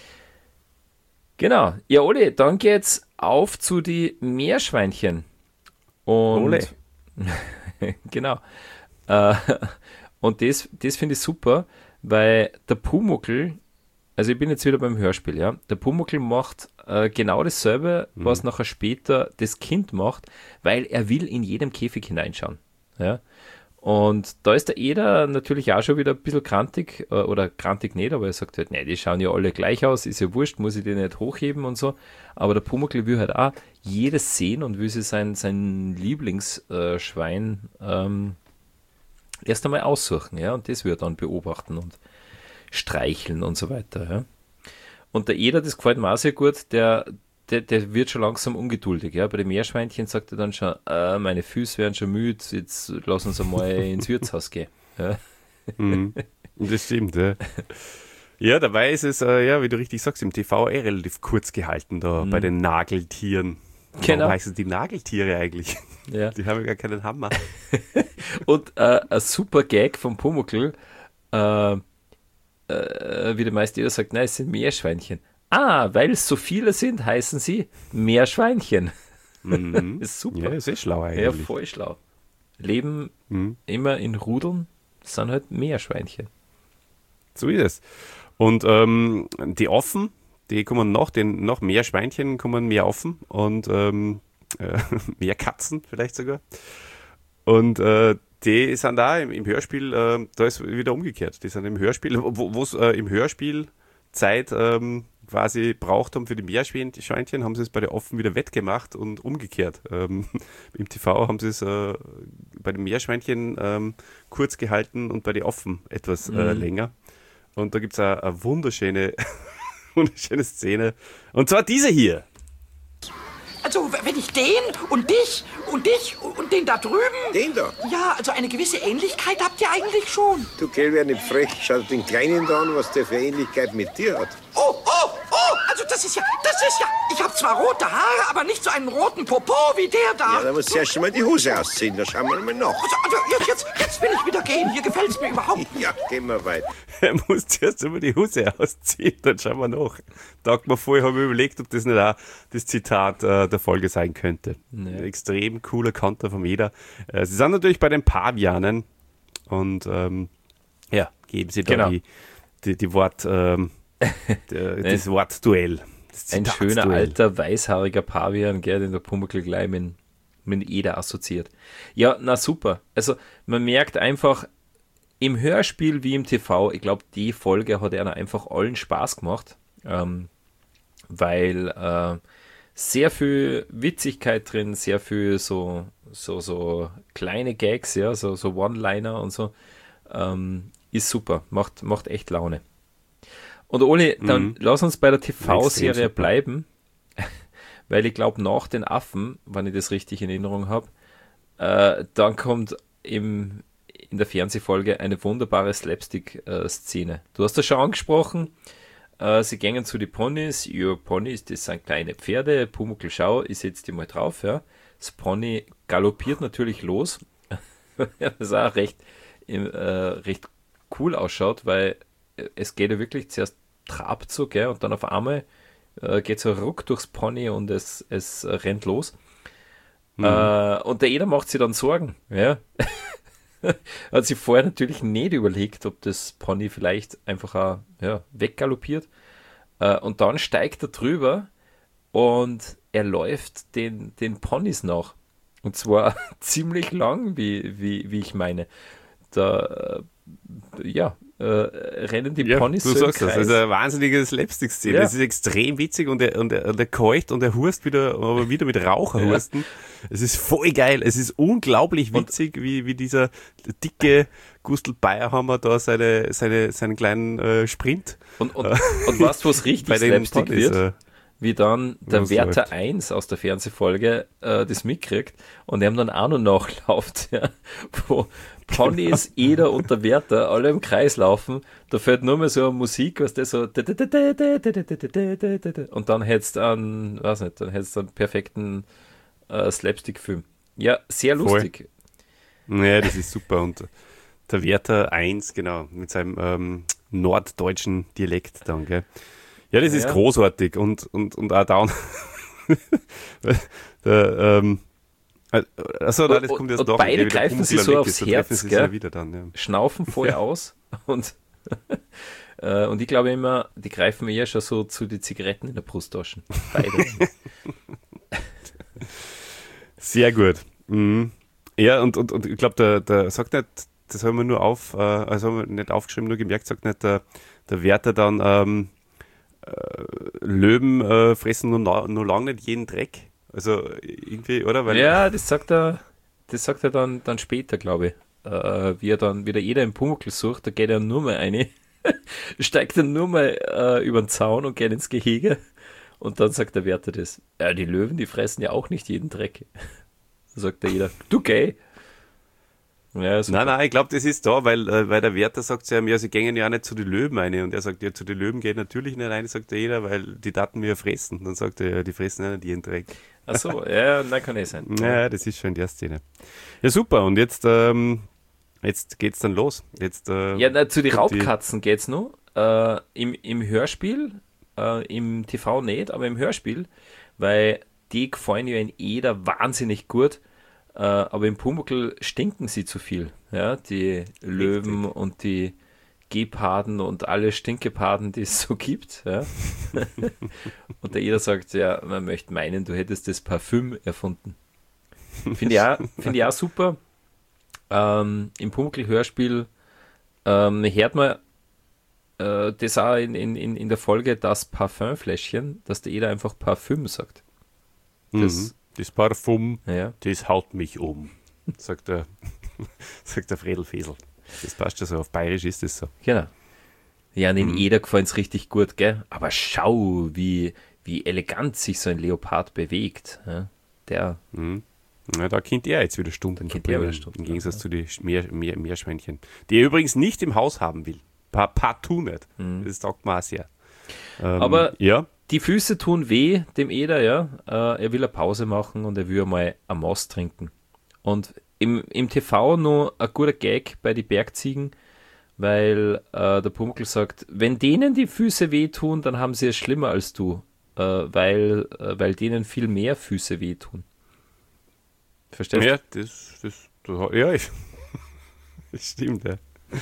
Genau. Ja, Ole, dann geht's auf zu die Meerschweinchen. Und Ole. genau. Äh, und das, das finde ich super, weil der Pumuckl, also ich bin jetzt wieder beim Hörspiel, ja. Der Pumuckl macht äh, genau dasselbe, Mhm. was nachher später das Kind macht, weil er will in jedem Käfig hineinschauen. Ja. Und da ist der Eder natürlich auch schon wieder ein bisschen krantig, äh, oder krantig nicht, aber er sagt halt, nee, die schauen ja alle gleich aus, ist ja wurscht, muss ich die nicht hochheben und so. Aber der Pumuckl will halt auch jedes sehen und will sich sein, sein Lieblingsschwein ähm, erst einmal aussuchen, ja, und das wird er dann beobachten und streicheln und so weiter, ja. Und der Eder, das gefällt mir auch sehr gut, der, der, der wird schon langsam ungeduldig, ja. Bei den Meerschweinchen sagt er dann schon, äh, meine Füße werden schon müde, jetzt lass uns einmal ins Wirtshaus gehen. Ja. Mhm. Das stimmt, ja. Ja, dabei ist es, äh, ja, wie du richtig sagst, im T V eh relativ kurz gehalten da bei den Nageltieren. Genau. Warum heißen die Nageltiere eigentlich? Ja. Die haben ja gar keinen Hammer. Und äh, ein super Gag vom Pumuckl, äh, äh, wie der Meister jeder sagt, nein, es sind Meerschweinchen. Ah, weil es so viele sind, heißen sie Meerschweinchen. Mhm. Ist super. Ja, ist eh schlau Ja, eigentlich. voll schlau. Leben Mhm. immer in Rudeln, das sind halt Meerschweinchen. So ist es. Und ähm, die Affen, die kommen noch, den, noch mehr Schweinchen kommen mehr Affen und ähm, äh, mehr Katzen vielleicht sogar. Und äh, die sind da im, im Hörspiel, äh, da ist wieder umgekehrt. Die sind im Hörspiel, wo es äh, im Hörspiel Zeit ähm, quasi braucht haben für die Meerschweinchen, haben sie es bei den Affen wieder wettgemacht und umgekehrt. Ähm, Im T V haben sie es äh, bei den Meerschweinchen ähm, kurz gehalten und bei den Affen etwas äh, Mhm. länger. Und da gibt es eine, eine wunderschöne, wunderschöne Szene. Und zwar diese hier. Also, wenn ich den und dich und dich und den da drüben... Den da. Ja, also eine gewisse Ähnlichkeit habt ihr eigentlich schon. Du, Kell, wär nicht frech. Schau den Kleinen da an, was der für Ähnlichkeit mit dir hat. Oh, oh, oh, also das ist ja, das ist ja... Ich habe zwar rote Haare, aber nicht so einen roten Popo wie der da. Ja, da musst du erst mal die Hose ausziehen. Da schauen wir mal nach. Also, also jetzt, jetzt, jetzt will ich wieder gehen. Hier gefällt's mir überhaupt. Ja, gehen wir weit. Er muss zuerst immer die Hose ausziehen, dann schauen wir nach. Tag mal vorher habe ich überlegt, ob das nicht auch das Zitat äh, der Folge sein könnte. Ein extrem cooler Konter vom Eder. Äh, sie sind natürlich bei den Pavianen und ähm, ja, geben sie da Genau. die, die, die Wort, ähm, der, das Wortduell. Das Ein schöner Zitatsduell. alter weißhaariger Pavian, gell, den der Pumuckl gleich mit, mit Eder assoziiert. Ja, na super. Also man merkt einfach, im Hörspiel wie im T V, ich glaube, die Folge hat einer einfach allen Spaß gemacht, ähm, weil äh, sehr viel Witzigkeit drin, sehr viel so, so, so kleine Gags, ja, so, so One-Liner und so. Ähm, ist super, macht, macht echt Laune. Und Oli, dann Mhm. lass uns bei der T V-Serie Extrem super. bleiben, weil ich glaube, nach den Affen, wenn ich das richtig in Erinnerung habe, äh, dann kommt im, in der Fernsehfolge eine wunderbare Slapstick-Szene. Du hast das schon angesprochen, äh, sie gehen zu den Ponys, ja, Ponys, das sind kleine Pferde, Pumuckl, schau, ich setze die mal drauf, ja. Das Pony galoppiert natürlich los, was auch recht, äh, recht cool ausschaut, weil es geht ja wirklich zuerst trabt so, gell, und dann auf einmal äh, geht so ruck durchs Pony und es, es äh, rennt los. Äh, und der Eder macht sich dann Sorgen, ja. Hat sich vorher natürlich nicht überlegt, ob das Pony vielleicht einfach auch, ja, weggaloppiert. Äh, und dann steigt er drüber und er läuft den, den Ponys nach. Und zwar ziemlich lang, wie, wie, wie ich meine. Da, äh, ja, äh, rennen die Ja, Ponys du so im sagst das, Kreis. das ist eine wahnsinnige Slapstick-Szene. Ja. Das ist extrem witzig und er, und er, und er keucht und er hurst wieder, aber wieder mit Raucherhusten. Es ist voll geil. Es ist unglaublich witzig, wie, wie dieser dicke Gustl Bayerhammer da seine, seine, seinen kleinen äh, Sprint Und, und, und weißt du, was richtig bei den Slapstick Ponys, wird? äh, Wie dann der was Wärter läuft. eins aus der Fernsehfolge äh, das mitkriegt und ihm dann auch noch nachläuft, ja, wo Ponys, Eder und der Wärter alle im Kreis laufen, da fällt nur mehr so eine Musik, was das so und dann hättest du einen, weiß nicht, dann hättest du einen perfekten äh, Slapstick-Film. Ja, sehr lustig. Ja, das ist super. Und der Wärter eins, genau, mit seinem ähm, norddeutschen Dialekt dann, gell. Ja, das ist Ja. großartig und, und, und auch down. der, ähm, achso, nein, das Und- kommt jetzt und noch. beide wie der greifen sich Pumuckl so weg aufs ist, da treffen Herz, sie sich gell? ja wieder dann, ja. Schnaufen voll aus und äh, und ich glaube immer, die greifen eher schon so zu den Zigaretten in der Brusttasche. Beide. Sehr gut. Mhm. Ja, und, und, und ich glaube, der, der sagt nicht, das haben wir nur auf, äh, also haben wir nicht aufgeschrieben, nur gemerkt, sagt nicht der, der Wärter dann, ähm, äh, Löwen äh, fressen nur, na, nur lange nicht jeden Dreck. Also irgendwie, oder? Weil, Ja, das sagt er, das sagt er dann, dann später, glaube ich. Äh, wie er dann wieder jeder im Pumuckl sucht, da geht er nur mal eine, steigt dann nur mal äh, über den Zaun und geht ins Gehege. Und dann sagt der Wärter das. Ja, die Löwen, die fressen ja auch nicht jeden Dreck. Dann sagt der jeder, du gay. Ja, super. Nein, nein, ich glaube, das ist da, weil, äh, weil der Wärter sagt zu ihm, ja, sie gehen ja auch nicht zu den Löwen rein. Und er sagt, ja, zu den Löwen geht natürlich nicht rein, sagt der jeder, weil die Daten mir ja fressen. Dann sagt er, ja, die fressen ja nicht jeden Dreck. Ach so, ja, nein, kann eh sein. Ja, das ist schon in der Szene. Ja, super. Und jetzt, ähm, jetzt geht's dann los. Jetzt, äh, Ja, na, zu den kommt die- Raubkatzen geht's noch. Äh, im, Im Hörspiel, äh, im T V nicht, aber im Hörspiel, weil die gefallen ja in Eder wahnsinnig gut, äh, aber im Pumuckl stinken sie zu viel. Ja, die Löwen und die Geparden und alle Stinkeparden, die es so gibt. Ja. Und der Eder sagt, ja, man möchte meinen, du hättest das Parfüm erfunden. Finde ich, auch- finde ich auch super. Ähm, Im Pumuckl-Hörspiel ähm, hört man äh, das auch in, in, in in der Folge das Parfümfläschchen, dass der Eder einfach Parfüm sagt. Mhm. Das, Das Parfum, ja. das haut mich um, sagt der, sagt der Fredel Fesel. Das passt ja so, auf Bayerisch ist das so. Genau. Ja, und in Mhm. Eder gefällt es richtig gut, gell? Aber schau, wie, wie elegant sich so ein Leopard bewegt. Ja? Der, Mhm. Ja, da kennt er jetzt wieder Stunden kennt er wieder verbringen, Stunden, im Gegensatz zu den Meer, Meer, Meerschweinchen, die er übrigens nicht im Haus haben will. Pa partout nicht. Das taugt mir auch sehr. Ähm, Mhm. Aber- ja, Die Füße tun weh, dem Eder, ja. Äh, er will eine Pause machen und er will mal ein Moss trinken. Und im, im T V noch ein guter Gag bei den Bergziegen, weil äh, der Pumuckl sagt, wenn denen die Füße wehtun, dann haben sie es schlimmer als du, äh, weil, äh, weil denen viel mehr Füße wehtun. Verstehst du? ja, das, das, das, ja, ich, das stimmt, ja.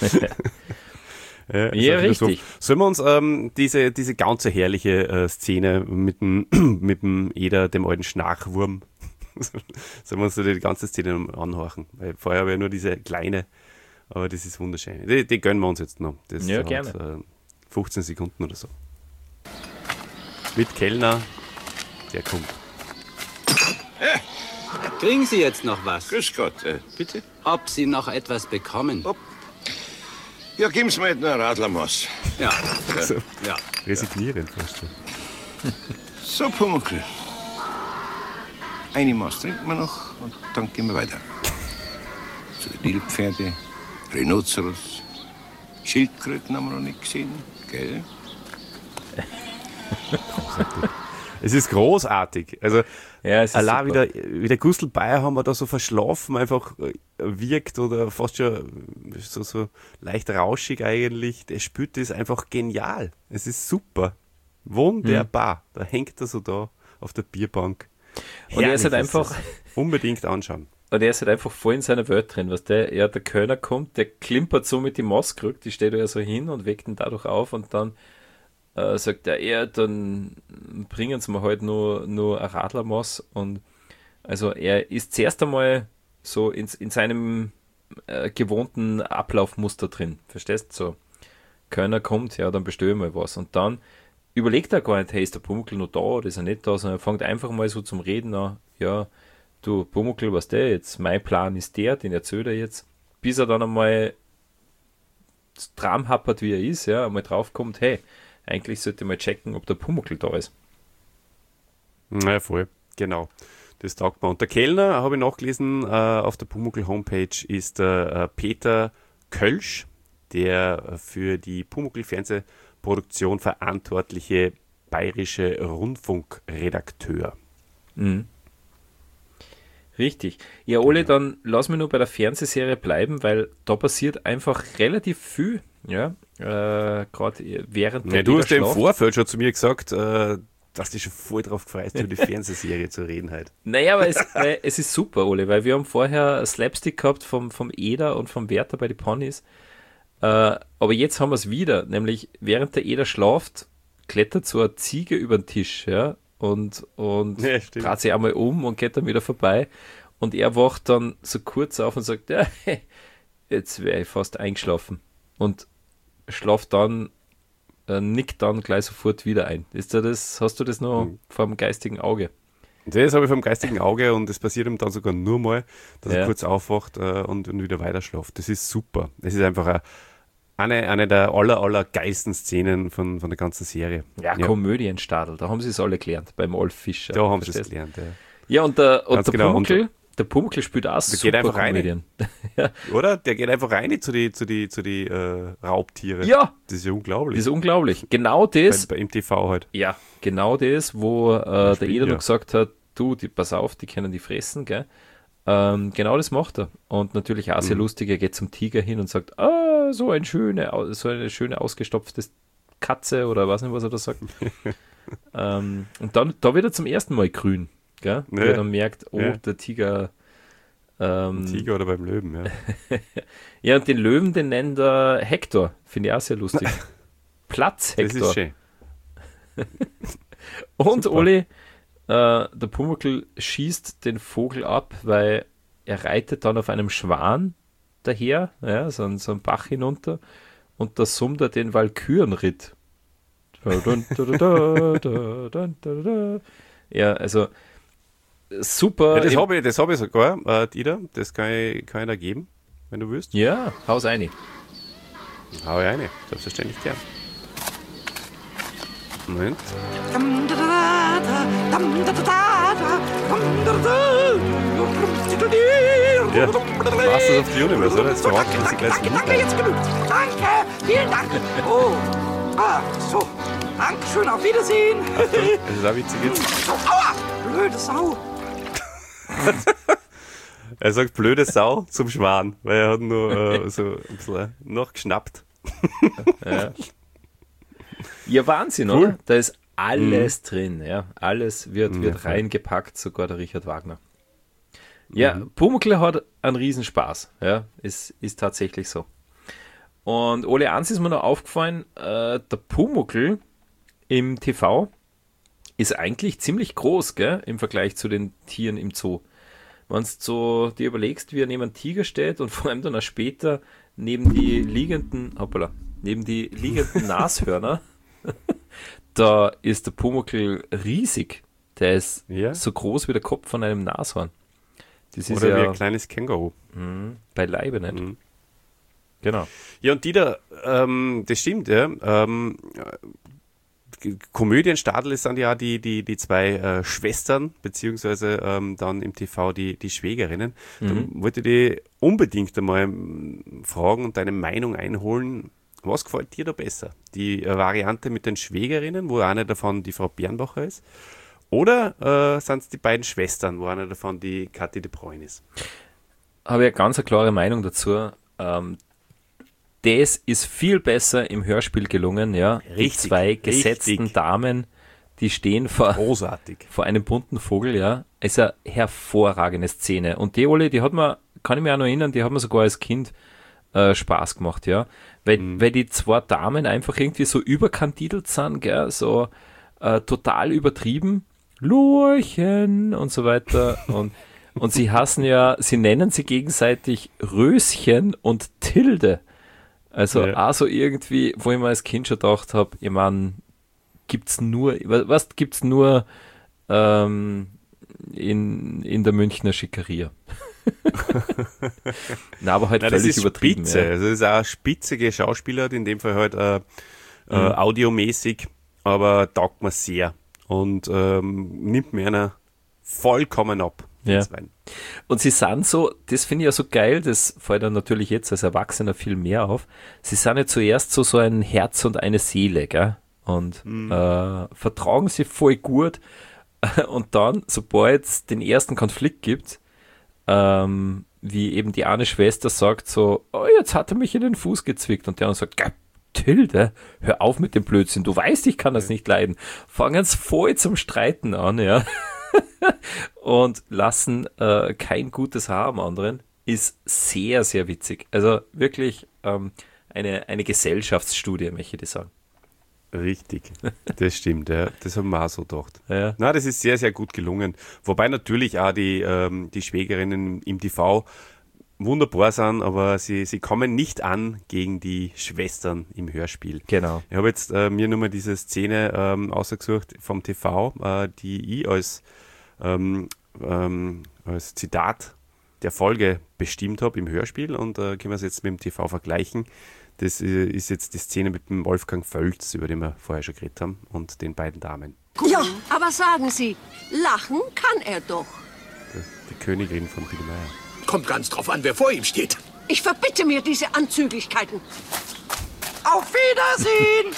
Ja, ist Ja, auch wieder so. richtig. Sollen wir uns ähm, diese, diese ganze herrliche äh, Szene mit dem, mit dem Eder, dem alten Schnarchwurm, sollen wir uns da die ganze Szene anhorchen? Weil vorher habe ich ja nur diese kleine, aber das ist wunderschön. Die, die gönnen wir uns jetzt noch. Das Ja, hat, gerne. Äh, fünfzehn Sekunden oder so. Mit Kellner, der kommt. Kriegen Sie jetzt noch was? Grüß Gott, äh, bitte? Ob Sie noch etwas bekommen? Ob- Ja, geben Sie mir jetzt noch ein Radlermaß. Ja, So, ja. resignierend fast schon. So, Pumuckl. Eine Maß trinken wir noch und dann gehen wir weiter. Zu den Nilpferde, Rhinoceros, Schildkröten haben wir noch nicht gesehen, gell? Es ist großartig. Also, Ja, es ist allein wie super. der, wie der Gustl Bayer haben wir da so verschlafen einfach äh, wirkt oder fast schon so, so leicht rauschig eigentlich. Der spielt das einfach genial. Es ist super. Wunderbar. Da hängt er so da auf der Bierbank. Und er ist halt Herrlich einfach- das. Unbedingt anschauen. Und er ist halt einfach voll in seiner Welt drin, was der, ja, der Kölner kommt, der klimpert so mit dem Maske, die steht ja so hin und weckt ihn dadurch auf und dann äh, sagt er, ja, dann bringen sie mir halt nur, nur ein Radlermaß und also er ist zuerst einmal so in, in seinem äh, gewohnten Ablaufmuster drin, verstehst du? So, keiner kommt, ja, dann bestelle ich mal was. Und dann überlegt er gar nicht, hey, ist der Pumuckl noch da oder ist er nicht da, sondern er fängt einfach mal so zum Reden an, ja, du Pumuckl, was der jetzt, mein Plan ist der, den erzählt er jetzt, bis er dann einmal tramhappert, wie er ist, ja, einmal draufkommt, hey, eigentlich sollte ich mal checken, ob der Pumuckl da ist. Na voll, genau. Das taugt mir. Und der Kellner, habe ich nachgelesen, äh, auf der Pumuckl-Homepage ist der äh, Peter Kölsch, der für die Pumuckl-Fernsehproduktion verantwortliche bayerische Rundfunkredakteur. Mhm. Richtig. Ja, Ole, dann lass mich nur bei der Fernsehserie bleiben, weil da passiert einfach relativ viel, ja, äh, gerade während der ja, du hast ja im schlaft. Vorfeld schon zu mir gesagt, äh, dass du dich schon voll drauf freust, über die Fernsehserie zu reden halt. Naja, aber es, weil es ist super, Ole, weil wir haben vorher Slapstick gehabt vom, vom Eder und vom Werther bei den Ponys, äh, aber jetzt haben wir es wieder, nämlich während der Eder schlaft, klettert so eine Ziege über den Tisch, ja, und, und Ja, dreht sich einmal um und geht dann wieder vorbei und er wacht dann so kurz auf und sagt, ja, jetzt wäre ich fast eingeschlafen und schlaft dann, äh, nickt dann gleich sofort wieder ein. Ist da das, hast du das noch Mhm. vor dem geistigen Auge? Das habe ich vom geistigen Auge und es passiert ihm dann sogar nur mal, dass Ja. er kurz aufwacht äh, und, und wieder weiter schläft. Das ist super. Das ist einfach eine, eine, eine der aller, aller geilsten Szenen von, von der ganzen Serie. Ja, Komödienstadel, da haben sie es alle gelernt, beim Olf Fischer. Da haben sie es Verstehst? gelernt. Ja. Ja, und der, und Ganz der genau. Pumuckl, Und- der Pumuckl spielt auch geht super einfach rein. Komödien. Oder? Der geht einfach rein zu die, zu die, zu die äh, Raubtiere. Ja, Das ist ja unglaublich. das ist unglaublich. Genau bei, das, bei M T V halt. ja, genau das, wo äh, der Spiel, Eder ja. noch gesagt hat, du, die, pass auf, die können die fressen, gell? Ähm, genau das macht er. Und natürlich auch sehr Mhm. lustig, er geht zum Tiger hin und sagt, ah, so, ein schöne, au- so eine schöne ausgestopfte Katze oder was nicht, was er da sagt. ähm, und dann, da wird er zum ersten Mal grün, gell? Wie Ja. er dann merkt, oh, Ja. der Tiger. Ähm, Tiger oder beim Löwen, ja. Ja, und den Löwen, den nennt er Hector. Finde ich auch sehr lustig. Platz Das Hector. ist schön. Und super. Oli, äh, der Pumuckl schießt den Vogel ab, weil er reitet dann auf einem Schwan daher, ja, so, ein, so einen Bach hinunter, und da summt er den Walkürenritt. Ja, also super. Ja, das im- habe ich, das hab ich sogar, äh, Dieter. Das kann ich, kann ich da geben, wenn du willst. Ja, haus rein. Hau ich eine, selbstverständlich gern. Moment. Dam, da, da, da, dam, da, da, da, da, dam, da, da, da. Ja, Masters of the Universe, oder? Jetzt verraten wir sie gleich Danke, so danke, mit. jetzt genug. Danke, vielen Dank. Oh, ah, so. Dankeschön, auf Wiedersehen. Achtung, das ist auch witzig jetzt. So, aua, blöde Sau. Er sagt blöde Sau zum Schwan, weil er hat nur äh, so ein bisschen nachgeschnappt. Ja, ja Wahnsinn, Cool. oder? Da ist alles drin, ja. Alles wird, Mhm, wird ja, voll. reingepackt, sogar der Richard Wagner. Ja, Mhm. Pumuckl hat einen Riesenspaß, ja, ist, ist tatsächlich so. Und Ole, eins ist mir noch aufgefallen, äh, der Pumuckl im T V ist eigentlich ziemlich groß, gell, im Vergleich zu den Tieren im Zoo. Wenn du so dir überlegst, wie er neben einem Tiger steht und vor allem dann auch später neben die liegenden, hoppala, neben die liegenden Nashörner, da ist der Pumuckl riesig. Der ist Ja. so groß wie der Kopf von einem Nashorn. Das ist Oder wie ja ein kleines Känguru. mh, beileibe nicht. Mhm. Genau. Ja, und Dieter, ähm, das stimmt, ja. Ähm, äh, Komödienstadel sind ja die, die, die zwei äh, Schwestern, beziehungsweise ähm, dann im T V die, die Schwägerinnen. Da wollte ich dich unbedingt einmal ähm, fragen und deine Meinung einholen. Was gefällt dir da besser? Die äh, Variante mit den Schwägerinnen, wo eine davon die Frau Bernbacher ist? Oder äh, sind es die beiden Schwestern, wo eine davon die Kathi de Bruyne ist? Habe ich eine ganz klare Meinung dazu. Ähm, das ist viel besser im Hörspiel gelungen, ja. Die Richtig, zwei gesetzten richtig. Damen, die stehen vor, Großartig. vor einem bunten Vogel, ja. Ist eine hervorragende Szene. Und die Ole, die hat mir, kann ich mich auch noch erinnern, die hat mir sogar als Kind äh, Spaß gemacht, ja. Weil, Mhm. weil die zwei Damen einfach irgendwie so überkandidelt sind, gell, so äh, total übertrieben. Lurchen und so weiter. Und, und sie hassen ja, sie nennen sie gegenseitig Röschen und Tilde. Also Ja. auch so irgendwie, wo ich mir als Kind schon gedacht habe, ich meine, gibt's nur, was gibt's nur ähm, in, in der Münchner Schickeria? Na, aber halt Nein, das völlig ist übertrieben. spitze. Ja. Also das ist auch eine spitzige Schauspieler, in dem Fall halt äh, äh, Mhm. audiomäßig, aber taugt mir sehr und ähm, nimmt mir einer vollkommen ab. die Ja. zwei. Und sie sind so, das finde ich ja so geil, das fällt dann natürlich jetzt als Erwachsener viel mehr auf. Sie sind ja zuerst so, so ein Herz und eine Seele, gell? Und äh, vertragen sie voll gut. Und dann, sobald es den ersten Konflikt gibt, ähm, wie eben die eine Schwester sagt so, oh, jetzt hat er mich in den Fuß gezwickt. Und der andere sagt, "Geh, Tilde, hör auf mit dem Blödsinn, du weißt, ich kann das nicht leiden. Fangen sie voll zum Streiten an, ja. Und lassen äh, kein gutes Haar am anderen. Ist sehr, sehr witzig. Also wirklich ähm, eine, eine Gesellschaftsstudie, möchte ich sagen. Richtig, das stimmt, ja. Das haben wir auch so gedacht. Ja. Na, das ist sehr, sehr gut gelungen. Wobei natürlich auch die, ähm, die Schwägerinnen im T V wunderbar sind, aber sie, sie kommen nicht an gegen die Schwestern im Hörspiel. Genau. Ich habe jetzt äh, mir nochmal diese Szene ähm, ausgesucht vom T V, äh, die ich als, ähm, ähm, als Zitat der Folge bestimmt habe im Hörspiel und äh, können wir es jetzt mit dem T V vergleichen. Das äh, ist jetzt die Szene mit dem Wolfgang Völz, über den wir vorher schon geredet haben, und den beiden Damen. Ja, aber sagen Sie, lachen kann er doch. Die Königin von Biedermeier. Kommt ganz drauf an, wer vor ihm steht. Ich verbitte mir diese Anzüglichkeiten. Auf Wiedersehen!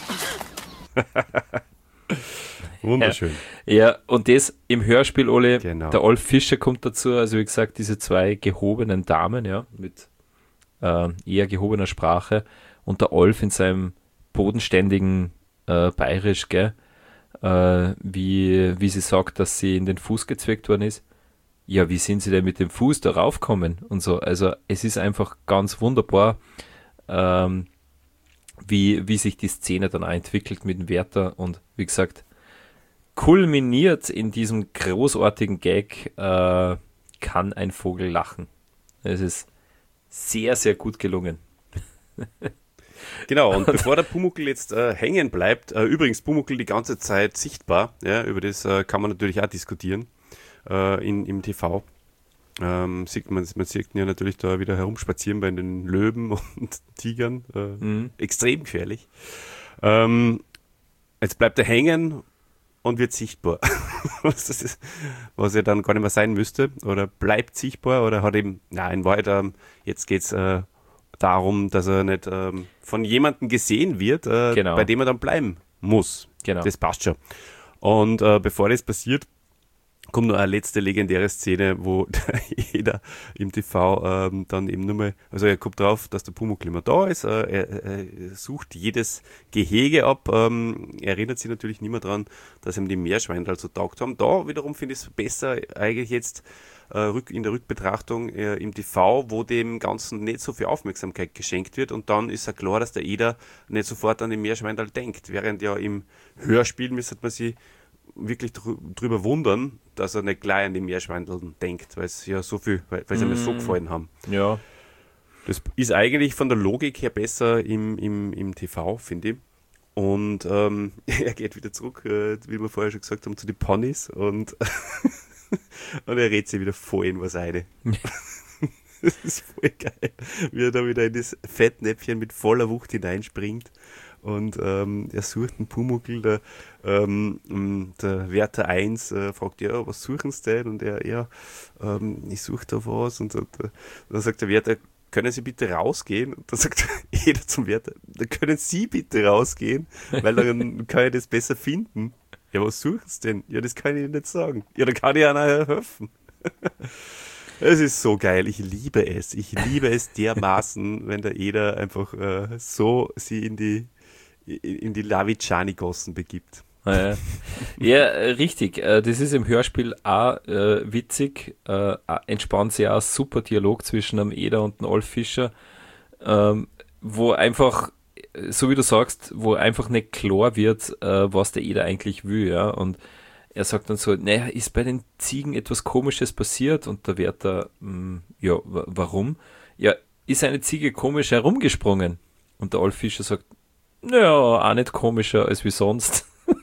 Wunderschön. Ja, und das im Hörspiel, Ole, Genau. der Olf Fischer kommt dazu, also wie gesagt, diese zwei gehobenen Damen, ja, mit äh, eher gehobener Sprache und der Olf in seinem bodenständigen äh, Bayerisch, gell, äh, wie, wie sie sagt, dass sie in den Fuß gezwickt worden ist. Ja, wie sind sie denn mit dem Fuß da raufkommen und so. Also es ist einfach ganz wunderbar, ähm, wie, wie sich die Szene dann auch entwickelt mit dem Wärter und wie gesagt, kulminiert in diesem großartigen Gag, äh, kann ein Vogel lachen. Es ist sehr, sehr gut gelungen. Genau, und bevor der Pumuckl jetzt äh, hängen bleibt, äh, übrigens Pumuckl die ganze Zeit sichtbar, ja, über das äh, kann man natürlich auch diskutieren äh, in, im T V. Ähm, sieht man, man sieht ihn ja natürlich da wieder herumspazieren bei den Löwen und Tigern. Äh, Mhm. Extrem gefährlich. Ähm, jetzt bleibt er hängen und wird sichtbar. was, das ist, was er dann gar nicht mehr sein müsste. Oder bleibt sichtbar oder hat eben, nein, in Wahrheit, ähm, jetzt geht es äh, darum, dass er nicht ähm, von jemandem gesehen wird, äh, Genau. bei dem er dann bleiben muss. Genau. Das passt schon. Und äh, bevor das passiert, kommt noch eine letzte legendäre Szene, wo jeder im T V ähm, dann eben nur mal, also er kommt drauf, dass der Pumuckl immer da ist, äh, er, er sucht jedes Gehege ab, ähm, er erinnert sich natürlich nicht mehr dran, dass ihm die Meerschweinl so taugt haben. Da wiederum finde ich es besser eigentlich jetzt äh, rück, in der Rückbetrachtung äh, im T V, wo dem Ganzen nicht so viel Aufmerksamkeit geschenkt wird und dann ist ja klar, dass der Eder nicht sofort an die Meerschweinl denkt, während ja im Hörspiel müsste man sich wirklich drü- drüber wundern, dass er nicht gleich an die Meerschweindeln denkt, weil es ja so viel, weil, weil sie mir so gefallen haben. Ja. Das ist eigentlich von der Logik her besser im, im, im T V, finde ich. Und ähm, er geht wieder zurück, äh, wie wir vorher schon gesagt haben, zu den Ponys und, und er redet sich wieder voll in was eine. Das ist voll geil, wie er da wieder in das Fettnäpfchen mit voller Wucht hineinspringt. Und ähm, er sucht einen Pumuckl, der, ähm, der Wärter eins äh, fragt, ja, was suchen Sie denn? Und er, ja, ähm, ich suche da was. Und, und, und dann sagt der Wärter, können Sie bitte rausgehen? Und dann sagt jeder zum Wärter, dann können Sie bitte rausgehen, weil dann kann ich das besser finden. Ja, was suchen Sie denn? Ja, das kann ich Ihnen nicht sagen. Ja, dann kann ich Ihnen auch helfen. Es ist so geil, ich liebe es. Ich liebe es dermaßen, wenn der Eder einfach äh, so sie in die in die Laviciani-Gossen begibt. Ja, ja, richtig. Äh, Das ist im Hörspiel auch äh, witzig. Äh, entspannt sich auch ein super Dialog zwischen dem Eder und dem Olf Fischer, ähm, wo einfach, so wie du sagst, wo einfach nicht klar wird, äh, was der Eder eigentlich will. Ja? Und er sagt dann so, naja, ist bei den Ziegen etwas Komisches passiert? Und der Wärter, mh, ja, w- warum? Ja, ist eine Ziege komisch herumgesprungen? Und der Olf Fischer sagt, naja, auch nicht komischer als wie sonst.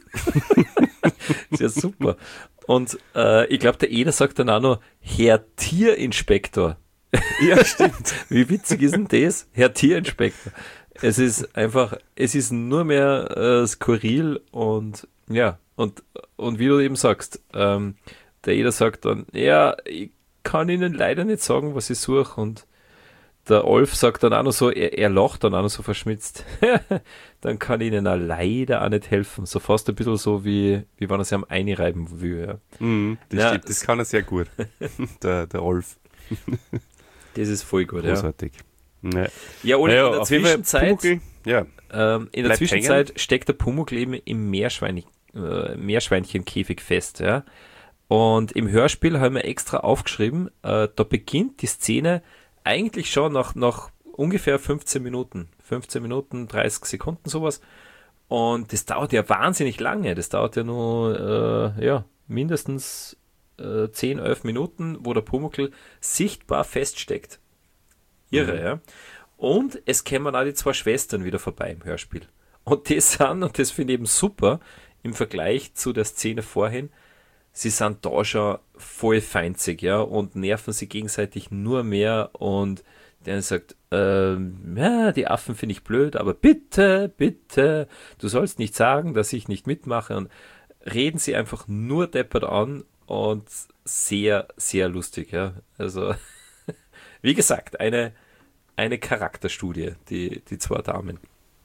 Ist ja super. Und äh, ich glaube, der Eder sagt dann auch noch, Herr Tierinspektor. Ja, stimmt. Wie witzig ist denn das? Herr Tierinspektor. Es ist einfach, es ist nur mehr äh, skurril und ja, und, und wie du eben sagst, ähm, der Eder sagt dann, ja, ich kann Ihnen leider nicht sagen, was ich suche, und der Olf sagt dann auch noch so, er, er lacht dann auch noch so verschmitzt, dann kann ich Ihnen auch leider auch nicht helfen. So fast ein bisschen so, wie, wie wenn er sich am einreiben will. Ja. Mhm, das Ja, stimmt, das kann er sehr gut, der, der Olf. Das ist voll gut, ja. Großartig. Ja, Ja, und naja, in der auf jeden Fall Zwischenzeit, Pumuckl, ja, ähm, in der bleibt Zwischenzeit steckt der Pumuckl eben im Meerschwein, äh, Meerschweinchenkäfig fest, ja. Und im Hörspiel haben wir extra aufgeschrieben, äh, da beginnt die Szene eigentlich schon nach, nach ungefähr fünfzehn Minuten. fünfzehn Minuten, dreißig Sekunden, sowas. Und das dauert ja wahnsinnig lange. Das dauert ja nur, äh, ja, mindestens äh, zehn, elf Minuten, wo der Pumuckl sichtbar feststeckt. Irre, ja. Und es kämen auch die zwei Schwestern wieder vorbei im Hörspiel. Und die sind, und das finde ich eben super, im Vergleich zu der Szene vorhin, sie sind da schon voll feindsig, ja, und nerven sich gegenseitig nur mehr, und der sagt, ähm, ja, die Affen finde ich blöd, aber bitte, bitte, du sollst nicht sagen, dass ich nicht mitmache, und reden sie einfach nur deppert an, und sehr, sehr lustig, ja, also, wie gesagt, eine, eine Charakterstudie, die, die zwei Damen.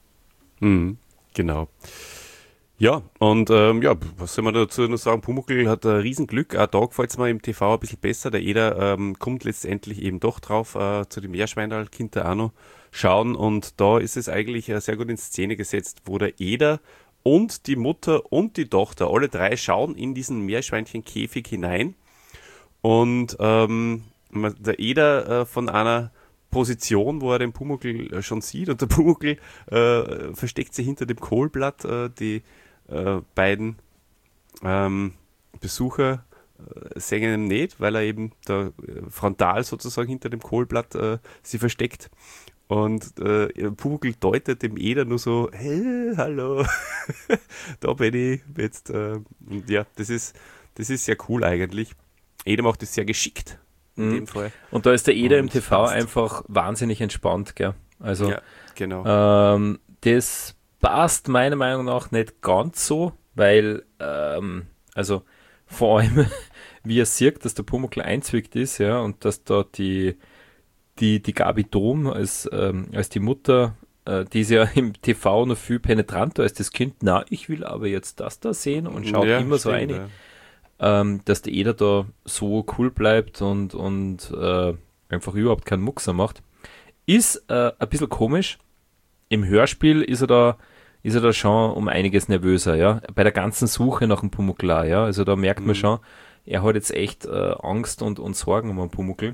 Mhm, genau. Ja, und ähm, ja, was soll man dazu noch sagen? Pumuckl hat ein Riesenglück. Auch da gefällt es mir im T V ein bisschen besser. Der Eder ähm, kommt letztendlich eben doch drauf, äh, zu dem Meerschweinl, Kind auch noch schauen. Und da ist es eigentlich äh, sehr gut in Szene gesetzt, wo der Eder und die Mutter und die Tochter, alle drei schauen in diesen Meerschweinchenkäfig hinein. Und ähm, der Eder äh, von einer Position, wo er den Pumuckl schon sieht, und der Pumuckl äh, versteckt sich hinter dem Kohlblatt. Äh, die äh, beiden ähm, Besucher äh, sehen ihn nicht, weil er eben da äh, frontal sozusagen hinter dem Kohlblatt äh, sie versteckt. Und äh, Pumuckl deutet dem Eder nur so, hey, hallo, da bin ich jetzt. Äh, und ja, das ist, das ist sehr cool eigentlich. Eder macht das sehr geschickt. In dem Fall. Und da ist der Eder Und im T V passt. einfach wahnsinnig entspannt, gell? Also, Ja, genau. ähm, das passt meiner Meinung nach nicht ganz so, weil, ähm, also, vor allem, wie er sieht, dass der Pumuckl einzwickt ist, ja, und dass da die, die, die Gabi Dom als, ähm, als die Mutter, äh, die ist ja im T V noch viel penetranter als das Kind, na, ich will aber jetzt das da sehen, und schaut Ja, immer so stimmt, rein. ja. Ähm, dass der Eder da so cool bleibt und, und äh, einfach überhaupt keinen Muckser macht, ist äh, ein bisschen komisch. Im Hörspiel ist er da ist er da schon um einiges nervöser, ja, bei der ganzen Suche nach dem Pumuckl, ja, also da merkt man schon, er hat jetzt echt äh, Angst und, und Sorgen um den Pumuckl,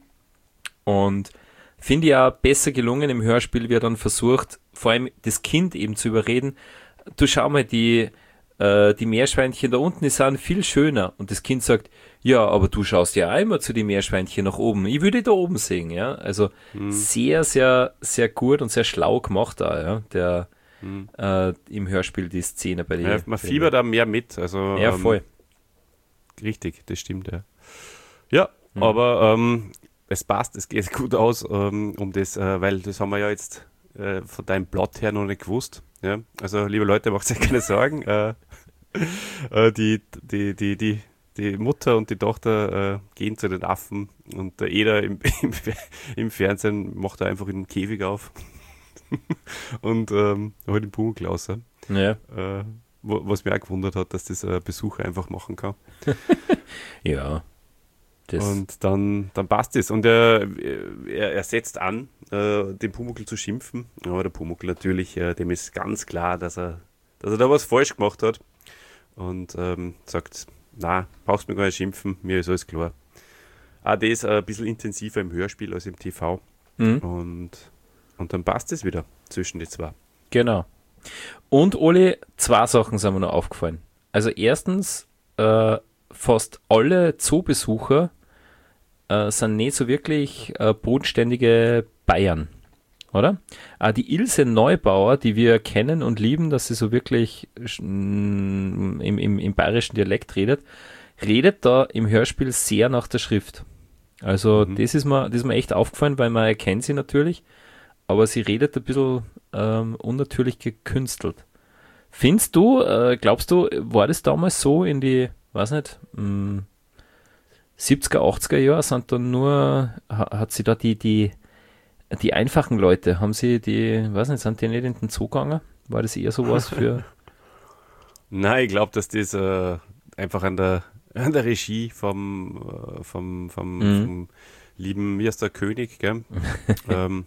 und finde ich auch besser gelungen im Hörspiel, wie er dann versucht, vor allem das Kind eben zu überreden, du schau mal, die die Meerschweinchen da unten, die sind viel schöner. Und das Kind sagt, ja, aber du schaust ja auch immer zu den Meerschweinchen nach oben. Ich würde da oben sehen, ja. Also mhm. sehr, sehr, sehr gut und sehr schlau gemacht da, ja. Der mhm. äh, im Hörspiel die Szene bei dir. Ja, man fiebert da mehr mit. Also, ja, voll. Ähm, richtig, das stimmt, ja. Ja, mhm. aber ähm, es passt, es geht gut aus, ähm, um das, äh, weil das haben wir ja jetzt äh, von deinem Plot her noch nicht gewusst. Ja, also liebe Leute, macht euch keine Sorgen. äh, äh, die, die, die, die, die Mutter und die Tochter äh, gehen zu den Affen, und der Eder im, im, im Fernsehen macht er einfach in den Käfig auf und ähm, holt den Pumuckl raus. Ja. Äh, wo, was mich auch gewundert hat, dass das ein Besucher einfach machen kann. Ja. Das und dann, dann passt es. Und er, er, er setzt an, äh, den Pumuckl zu schimpfen. Aber der Pumuckl natürlich, äh, dem ist ganz klar, dass er, dass er da was falsch gemacht hat. Und ähm, sagt, na, brauchst mir gar nicht schimpfen, mir ist alles klar. Auch das ein bisschen intensiver im Hörspiel als im T V. Mhm. Und, und dann passt es wieder zwischen die zwei. Genau. Und Oli, zwei Sachen sind mir noch aufgefallen. Also erstens, äh, fast alle Zoobesucher äh, sind nicht so wirklich äh, bodenständige Bayern. oder? Ah, die Ilse Neubauer, die wir kennen und lieben, dass sie so wirklich mm, im, im, im bayerischen Dialekt redet, redet da im Hörspiel sehr nach der Schrift. Also mhm. das ist mir, das ist mir echt aufgefallen, weil man erkennt sie natürlich, aber sie redet ein bisschen ähm, unnatürlich gekünstelt. Findest du, äh, glaubst du, war das damals so in die, weiß nicht, mh, siebziger, achtziger Jahre, sind dann nur, hat sie da die, die Die einfachen Leute, haben sie die, weiß nicht, sind die nicht in den Zoo gegangen? War das eher sowas für... Nein, ich glaube, dass das äh, einfach an der, an der Regie vom, äh, vom, vom, mhm. vom lieben, wie heißt der König, gell? ähm,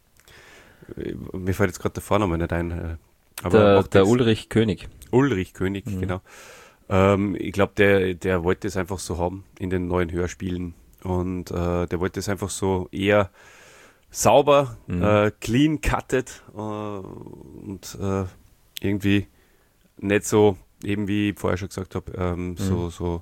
mir fällt jetzt gerade der Vorname nicht ein. Äh, aber der der Ulrich König. Ulrich König, mhm. genau. Ähm, ich glaube, der, der wollte es einfach so haben in den neuen Hörspielen. Und äh, der wollte es einfach so eher sauber, mhm. äh, clean cutted äh, und äh, irgendwie nicht so, eben wie ich vorher schon gesagt habe, ähm, mhm. so, so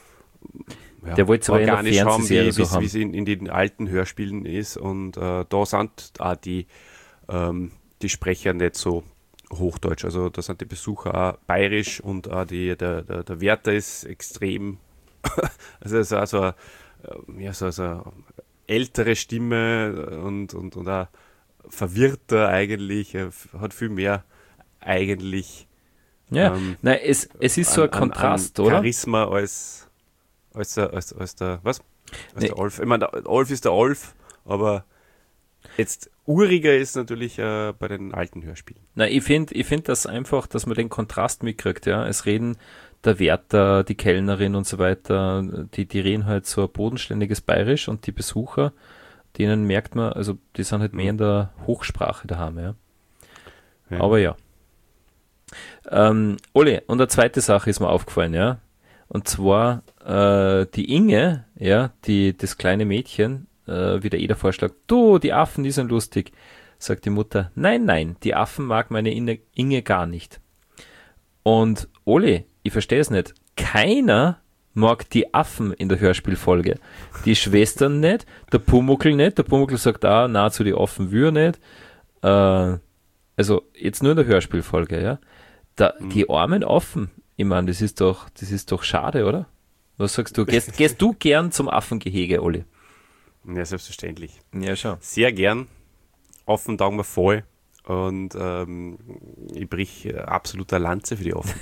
ja, der wollte organisch haben, wie so es in, in den alten Hörspielen ist. Und äh, da sind auch die, ähm, die Sprecher nicht so hochdeutsch. Also da sind die Besucher auch bayerisch und auch die, der, der, der Wärter ist extrem, also es ist also ein, ja, so, so ältere Stimme und, und, und auch verwirrter eigentlich, er hat viel mehr eigentlich ja, ähm, nein, es, es ist so ein an, Kontrast, an oder? Charisma als, als, der, als, als der, was? Als nee. der Olf. Ich meine, der Olf ist der Olf, aber jetzt uriger ist natürlich äh, bei den alten Hörspielen. Nein, ich finde, ich find das einfach, dass man den Kontrast mitkriegt, ja. Es reden der Wärter, die Kellnerin und so weiter, die, die reden halt so ein bodenständiges Bayerisch und die Besucher, denen merkt man, also die sind halt mehr in der Hochsprache daheim, ja. ja. Aber ja. Ähm, Oli, und eine zweite Sache ist mir aufgefallen, ja. Und zwar äh, die Inge, ja, die, das kleine Mädchen, äh, wie der Eder vorschlägt, du, die Affen, die sind lustig, sagt die Mutter, nein, nein, die Affen mag meine Inge, Inge gar nicht. Und Oli, ich verstehe es nicht. Keiner mag die Affen in der Hörspielfolge. Die Schwestern nicht, der Pumuckl nicht. Der Pumuckl sagt auch, nahezu die Affen wir nicht. Äh, also jetzt nur in der Hörspielfolge, ja. Da, mhm. Die armen Affen, ich meine, das ist doch, das ist doch schade, oder? Was sagst du? Gehst, gehst du gern zum Affengehege, Olli? Ja, selbstverständlich. Ja, schon. Sehr gern. Affen taugen wir voll. Und ähm, ich brich äh, absolut eine Lanze für die Affen.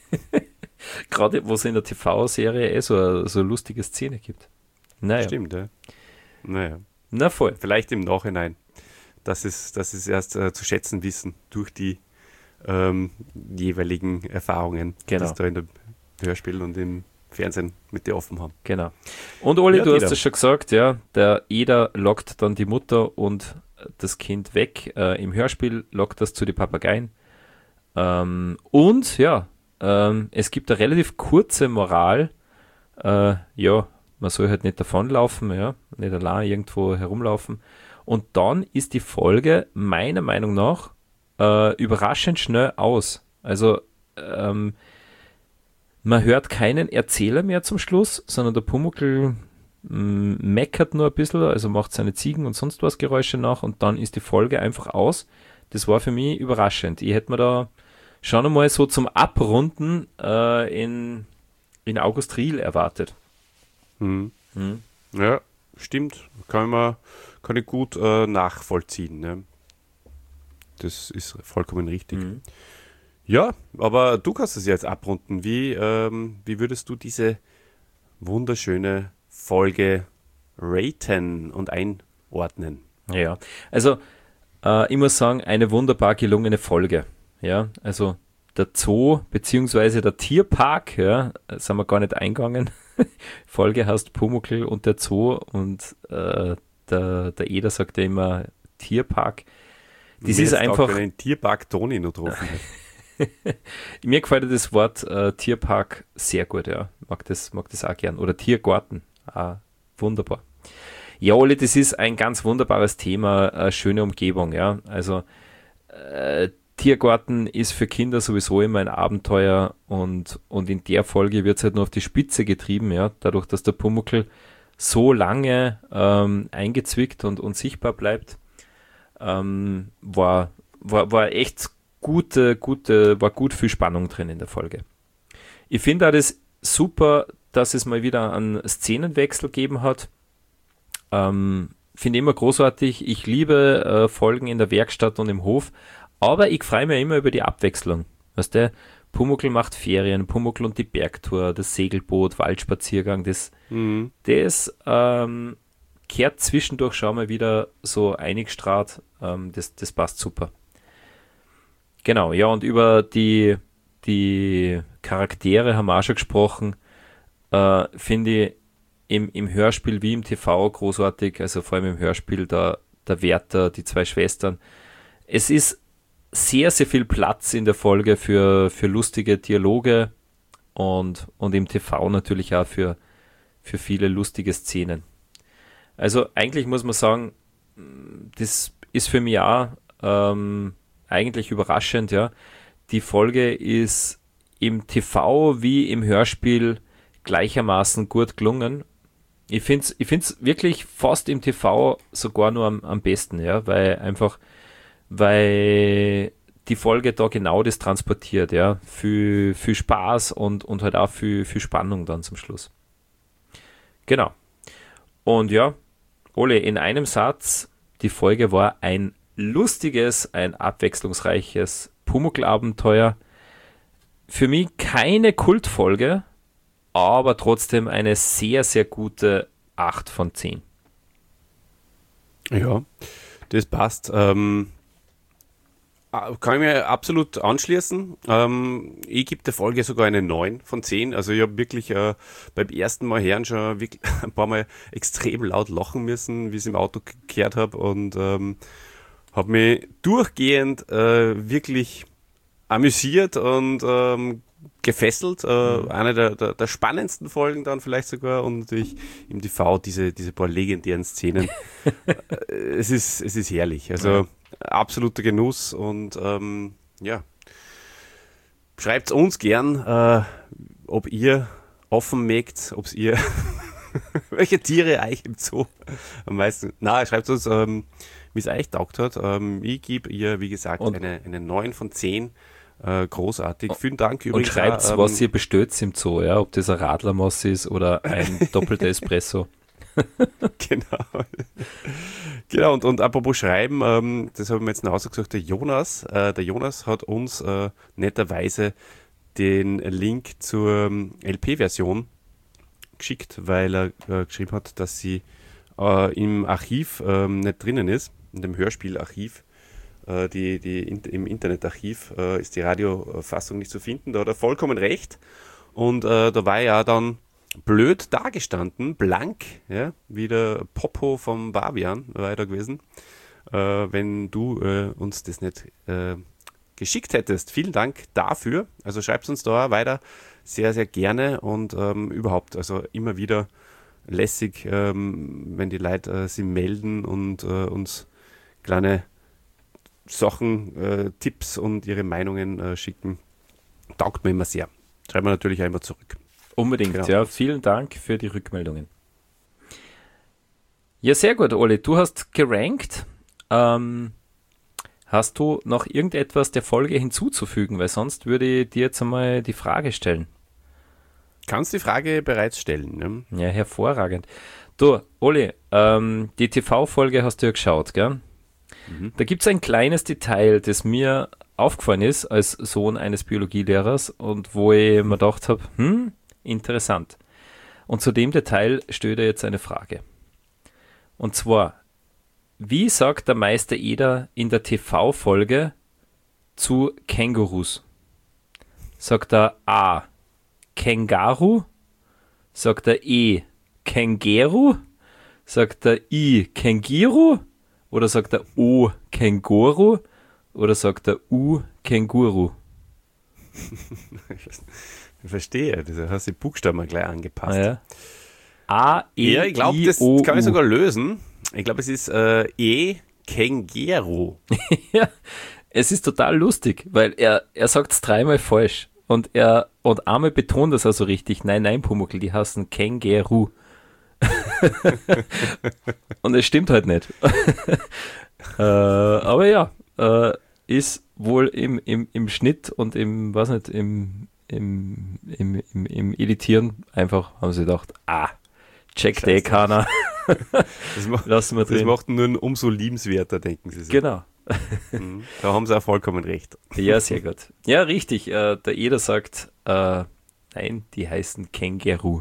Gerade, wo es in der T V-Serie eh so eine, so eine lustige Szene gibt. Naja. Stimmt, ja. Naja. Na voll. Vielleicht im Nachhinein. Das ist, das ist erst äh, zu schätzen wissen durch die ähm, jeweiligen Erfahrungen, genau. die es da in der Hörspiel und im Fernsehen mit den Affen haben. Genau. Und Oli, ja, du Eder. hast es schon gesagt, ja, der Eder lockt dann die Mutter und das Kind weg. Äh, Im Hörspiel lockt das zu den Papageien. Ähm, und ja, ähm, es gibt eine relativ kurze Moral. Äh, ja, man soll halt nicht davonlaufen, ja, nicht allein irgendwo herumlaufen. Und dann ist die Folge meiner Meinung nach äh, überraschend schnell aus. Also ähm, man hört keinen Erzähler mehr zum Schluss, sondern der Pumuckl m, meckert nur ein bisschen, also macht seine Ziegen und sonst was Geräusche nach und dann ist die Folge einfach aus. Das war für mich überraschend. Ich hätte mir da schon einmal so zum Abrunden äh, in, in August Riel erwartet. Mhm. Mhm. Ja, stimmt. Kann, man, kann ich gut äh, nachvollziehen. Ne? Das ist vollkommen richtig. Mhm. Ja, aber du kannst es jetzt abrunden. Wie, ähm, wie würdest du diese wunderschöne Folge raten und einordnen? Ja, also äh, ich muss sagen, eine wunderbar gelungene Folge. Ja, also der Zoo beziehungsweise der Tierpark, ja, sind wir gar nicht eingegangen. Folge heißt Pumuckl und der Zoo und äh, der, der Eder sagt ja immer Tierpark. Das ist einfach. Wenn den Tierpark Toni noch drauf hat. Mir gefällt das Wort äh, Tierpark sehr gut, ja. Mag das, mag das auch gern. Oder Tiergarten. Ah, wunderbar. Ja, Oli, das ist ein ganz wunderbares Thema, äh, schöne Umgebung, ja. Also äh, Tiergarten ist für Kinder sowieso immer ein Abenteuer und, und in der Folge wird es halt nur auf die Spitze getrieben, ja, dadurch, dass der Pumuckl so lange ähm, eingezwickt und unsichtbar bleibt. ähm, war, war, war echt gute, gute, war gut viel Spannung drin in der Folge. Ich finde auch das super, dass es mal wieder einen Szenenwechsel gegeben hat. Ähm, finde ich immer großartig. Ich liebe äh, Folgen in der Werkstatt und im Hof, aber ich freue mich immer über die Abwechslung. Weißt du, Pumuckl macht Ferien, Pumuckl und die Bergtour, das Segelboot, Waldspaziergang, das, mhm. das ähm, kehrt zwischendurch schon mal wieder so eingestrahlt. Ähm, das, das passt super. Genau, ja, und über die, die Charaktere haben wir auch schon gesprochen. Äh, finde ich im, im Hörspiel wie im T V großartig, also vor allem im Hörspiel der, der Werther, die zwei Schwestern. Es ist sehr, sehr viel Platz in der Folge für, für lustige Dialoge und, und im T V natürlich auch für, für viele lustige Szenen. Also eigentlich muss man sagen, das ist für mich auch ähm, eigentlich überraschend, ja. Die Folge ist im T V wie im Hörspiel gleichermaßen gut gelungen. Ich finde es ich find's wirklich fast im T V sogar nur am, am besten, ja, weil einfach, weil die Folge da genau das transportiert, ja, viel, viel Spaß und, und halt auch viel, viel Spannung dann zum Schluss. Genau. Und ja, Ole, in einem Satz, die Folge war ein lustiges, ein abwechslungsreiches Pumuckl-Abenteuer. Für mich keine Kultfolge, aber trotzdem eine sehr, sehr gute acht von zehn. Ja, das passt. Ähm, kann ich mir absolut anschließen. Ähm, ich gebe der Folge sogar eine neun von zehn. Also ich habe wirklich äh, beim ersten Mal hören schon wirklich ein paar Mal extrem laut lachen müssen, wie ich es im Auto gehört habe, und ähm, habe mich durchgehend äh, wirklich amüsiert und ähm, gefesselt. Äh, mhm. Eine der, der, der spannendsten Folgen dann vielleicht sogar, und natürlich im T V diese, diese paar legendären Szenen. es, ist, es ist herrlich. Also ja. Absoluter Genuss, und ähm, ja, schreibt uns gern, äh, ob ihr offen mögt, ob ihr welche Tiere euch im Zoo am meisten, na, schreibt uns, ähm, wie es euch taugt hat. Ähm, ich gebe ihr, wie gesagt, und eine, eine neun von zehn. Äh, großartig. Vielen Dank übrigens. Und schreibt, ähm, was ihr bestört im Zoo, ja, ob das ein Radlermoss ist oder ein doppelter Espresso. Genau. Genau, und, und apropos Schreiben, ähm, das habe ich mir jetzt nach Hause gesagt, der Jonas, äh, der Jonas hat uns äh, netterweise den Link zur ähm, L P-Version geschickt, weil er äh, geschrieben hat, dass sie äh, im Archiv ähm, nicht drinnen ist, in dem Hörspielarchiv. Äh, die, die in, im Internetarchiv äh, ist die Radiofassung nicht zu finden. Da hat er vollkommen recht. Und äh, da war ja dann blöd dagestanden, blank, ja, wie der Popo vom Bavian war er da gewesen, äh, wenn du äh, uns das nicht äh, geschickt hättest. Vielen Dank dafür. Also schreibt uns da weiter sehr, sehr gerne, und ähm, überhaupt, also immer wieder lässig, ähm, wenn die Leute äh, sich melden und äh, uns kleine Sachen, äh, Tipps und ihre Meinungen äh, schicken. Taugt mir immer sehr. Schreiben wir natürlich auch immer zurück. Unbedingt, genau. Ja. Vielen Dank für die Rückmeldungen. Ja, sehr gut, Oli. Du hast gerankt. Ähm, hast du noch irgendetwas der Folge hinzuzufügen? Weil sonst würde ich dir jetzt einmal die Frage stellen. Kannst die Frage bereits stellen. Ne? Ja, hervorragend. Du, Oli, ähm, die T V-Folge hast du ja geschaut, gell? Mhm. Da gibt es ein kleines Detail, das mir aufgefallen ist als Sohn eines Biologielehrers und wo ich mir gedacht habe, hm, interessant. Und zu dem Detail stellt er jetzt eine Frage. Und zwar, wie sagt der Meister Eder in der T V-Folge zu Kängurus? Sagt er A, Känguru? Sagt er E, Känguru? Sagt er I, Kängiru? Oder sagt er O, Känguru? Oder sagt er U, Känguru? Ich verstehe, du hast die Buchstaben gleich angepasst. Ja. A, E, ja, ich glaube, das I, O, kann ich U. sogar lösen. Ich glaube, es ist äh, E, Känguru. Ja, es ist total lustig, weil er, er sagt es dreimal falsch. Und er und einmal betont das also richtig. Nein, nein, Pumuckl, die heißen Känguru. Und es stimmt halt nicht. Äh, aber ja, äh, ist wohl im, im, im Schnitt und im, was nicht, im, im, im, im, im Editieren einfach haben sie gedacht, ah, checkt eh keiner. Das, macht, Lassen wir das drin. macht ihn nur umso liebenswerter, denken sie sich. Genau. Mhm. Da haben sie auch vollkommen recht. Ja, sehr gut. Ja, richtig. Äh, der Eder sagt, äh, nein, die heißen Känguru.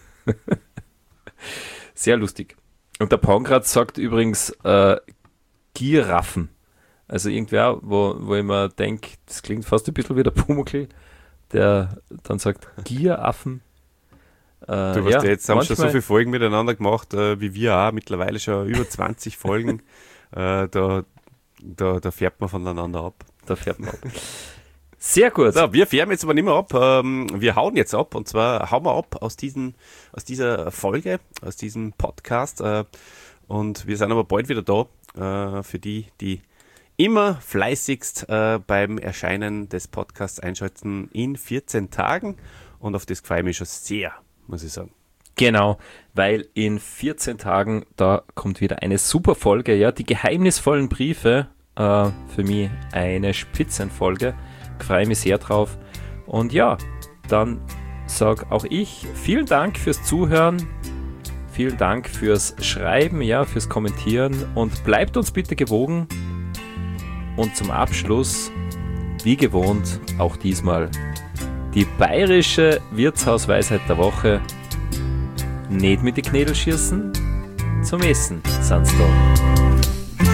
Sehr lustig. Und der Pankrat sagt übrigens äh, Giraffen. Also irgendwer, wo, wo ich mir denke, das klingt fast ein bisschen wie der Pumuckl, der dann sagt Gieraffen. Äh, Du weißt ja, ja, jetzt haben wir schon so manchmal- viele Folgen miteinander gemacht, äh, wie wir auch, mittlerweile schon über zwanzig Folgen. Äh, da, da, da färbt man voneinander ab. Da fährt man ab. Sehr gut. So, wir färben jetzt aber nicht mehr ab. Ähm, wir hauen jetzt ab. Und zwar hauen wir ab aus, diesen, aus dieser Folge, aus diesem Podcast. Äh, und wir sind aber bald wieder da äh, für die, die immer fleißigst äh, beim Erscheinen des Podcasts einschalten in vierzehn Tagen. Und auf das freue ich mich schon sehr, muss ich sagen. Genau, weil in vierzehn Tagen, da kommt wieder eine super Folge, ja, die geheimnisvollen Briefe, äh, für mich eine Spitzenfolge, ich freue mich sehr drauf. Und ja, dann sage auch ich vielen Dank fürs Zuhören, vielen Dank fürs Schreiben, ja, fürs Kommentieren und bleibt uns bitte gewogen. Und zum Abschluss, wie gewohnt, auch diesmal die bayerische Wirtshausweisheit der Woche. Nicht mit die Knädel schießen, zum Essen sind's da.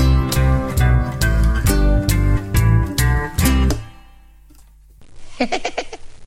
Hehehe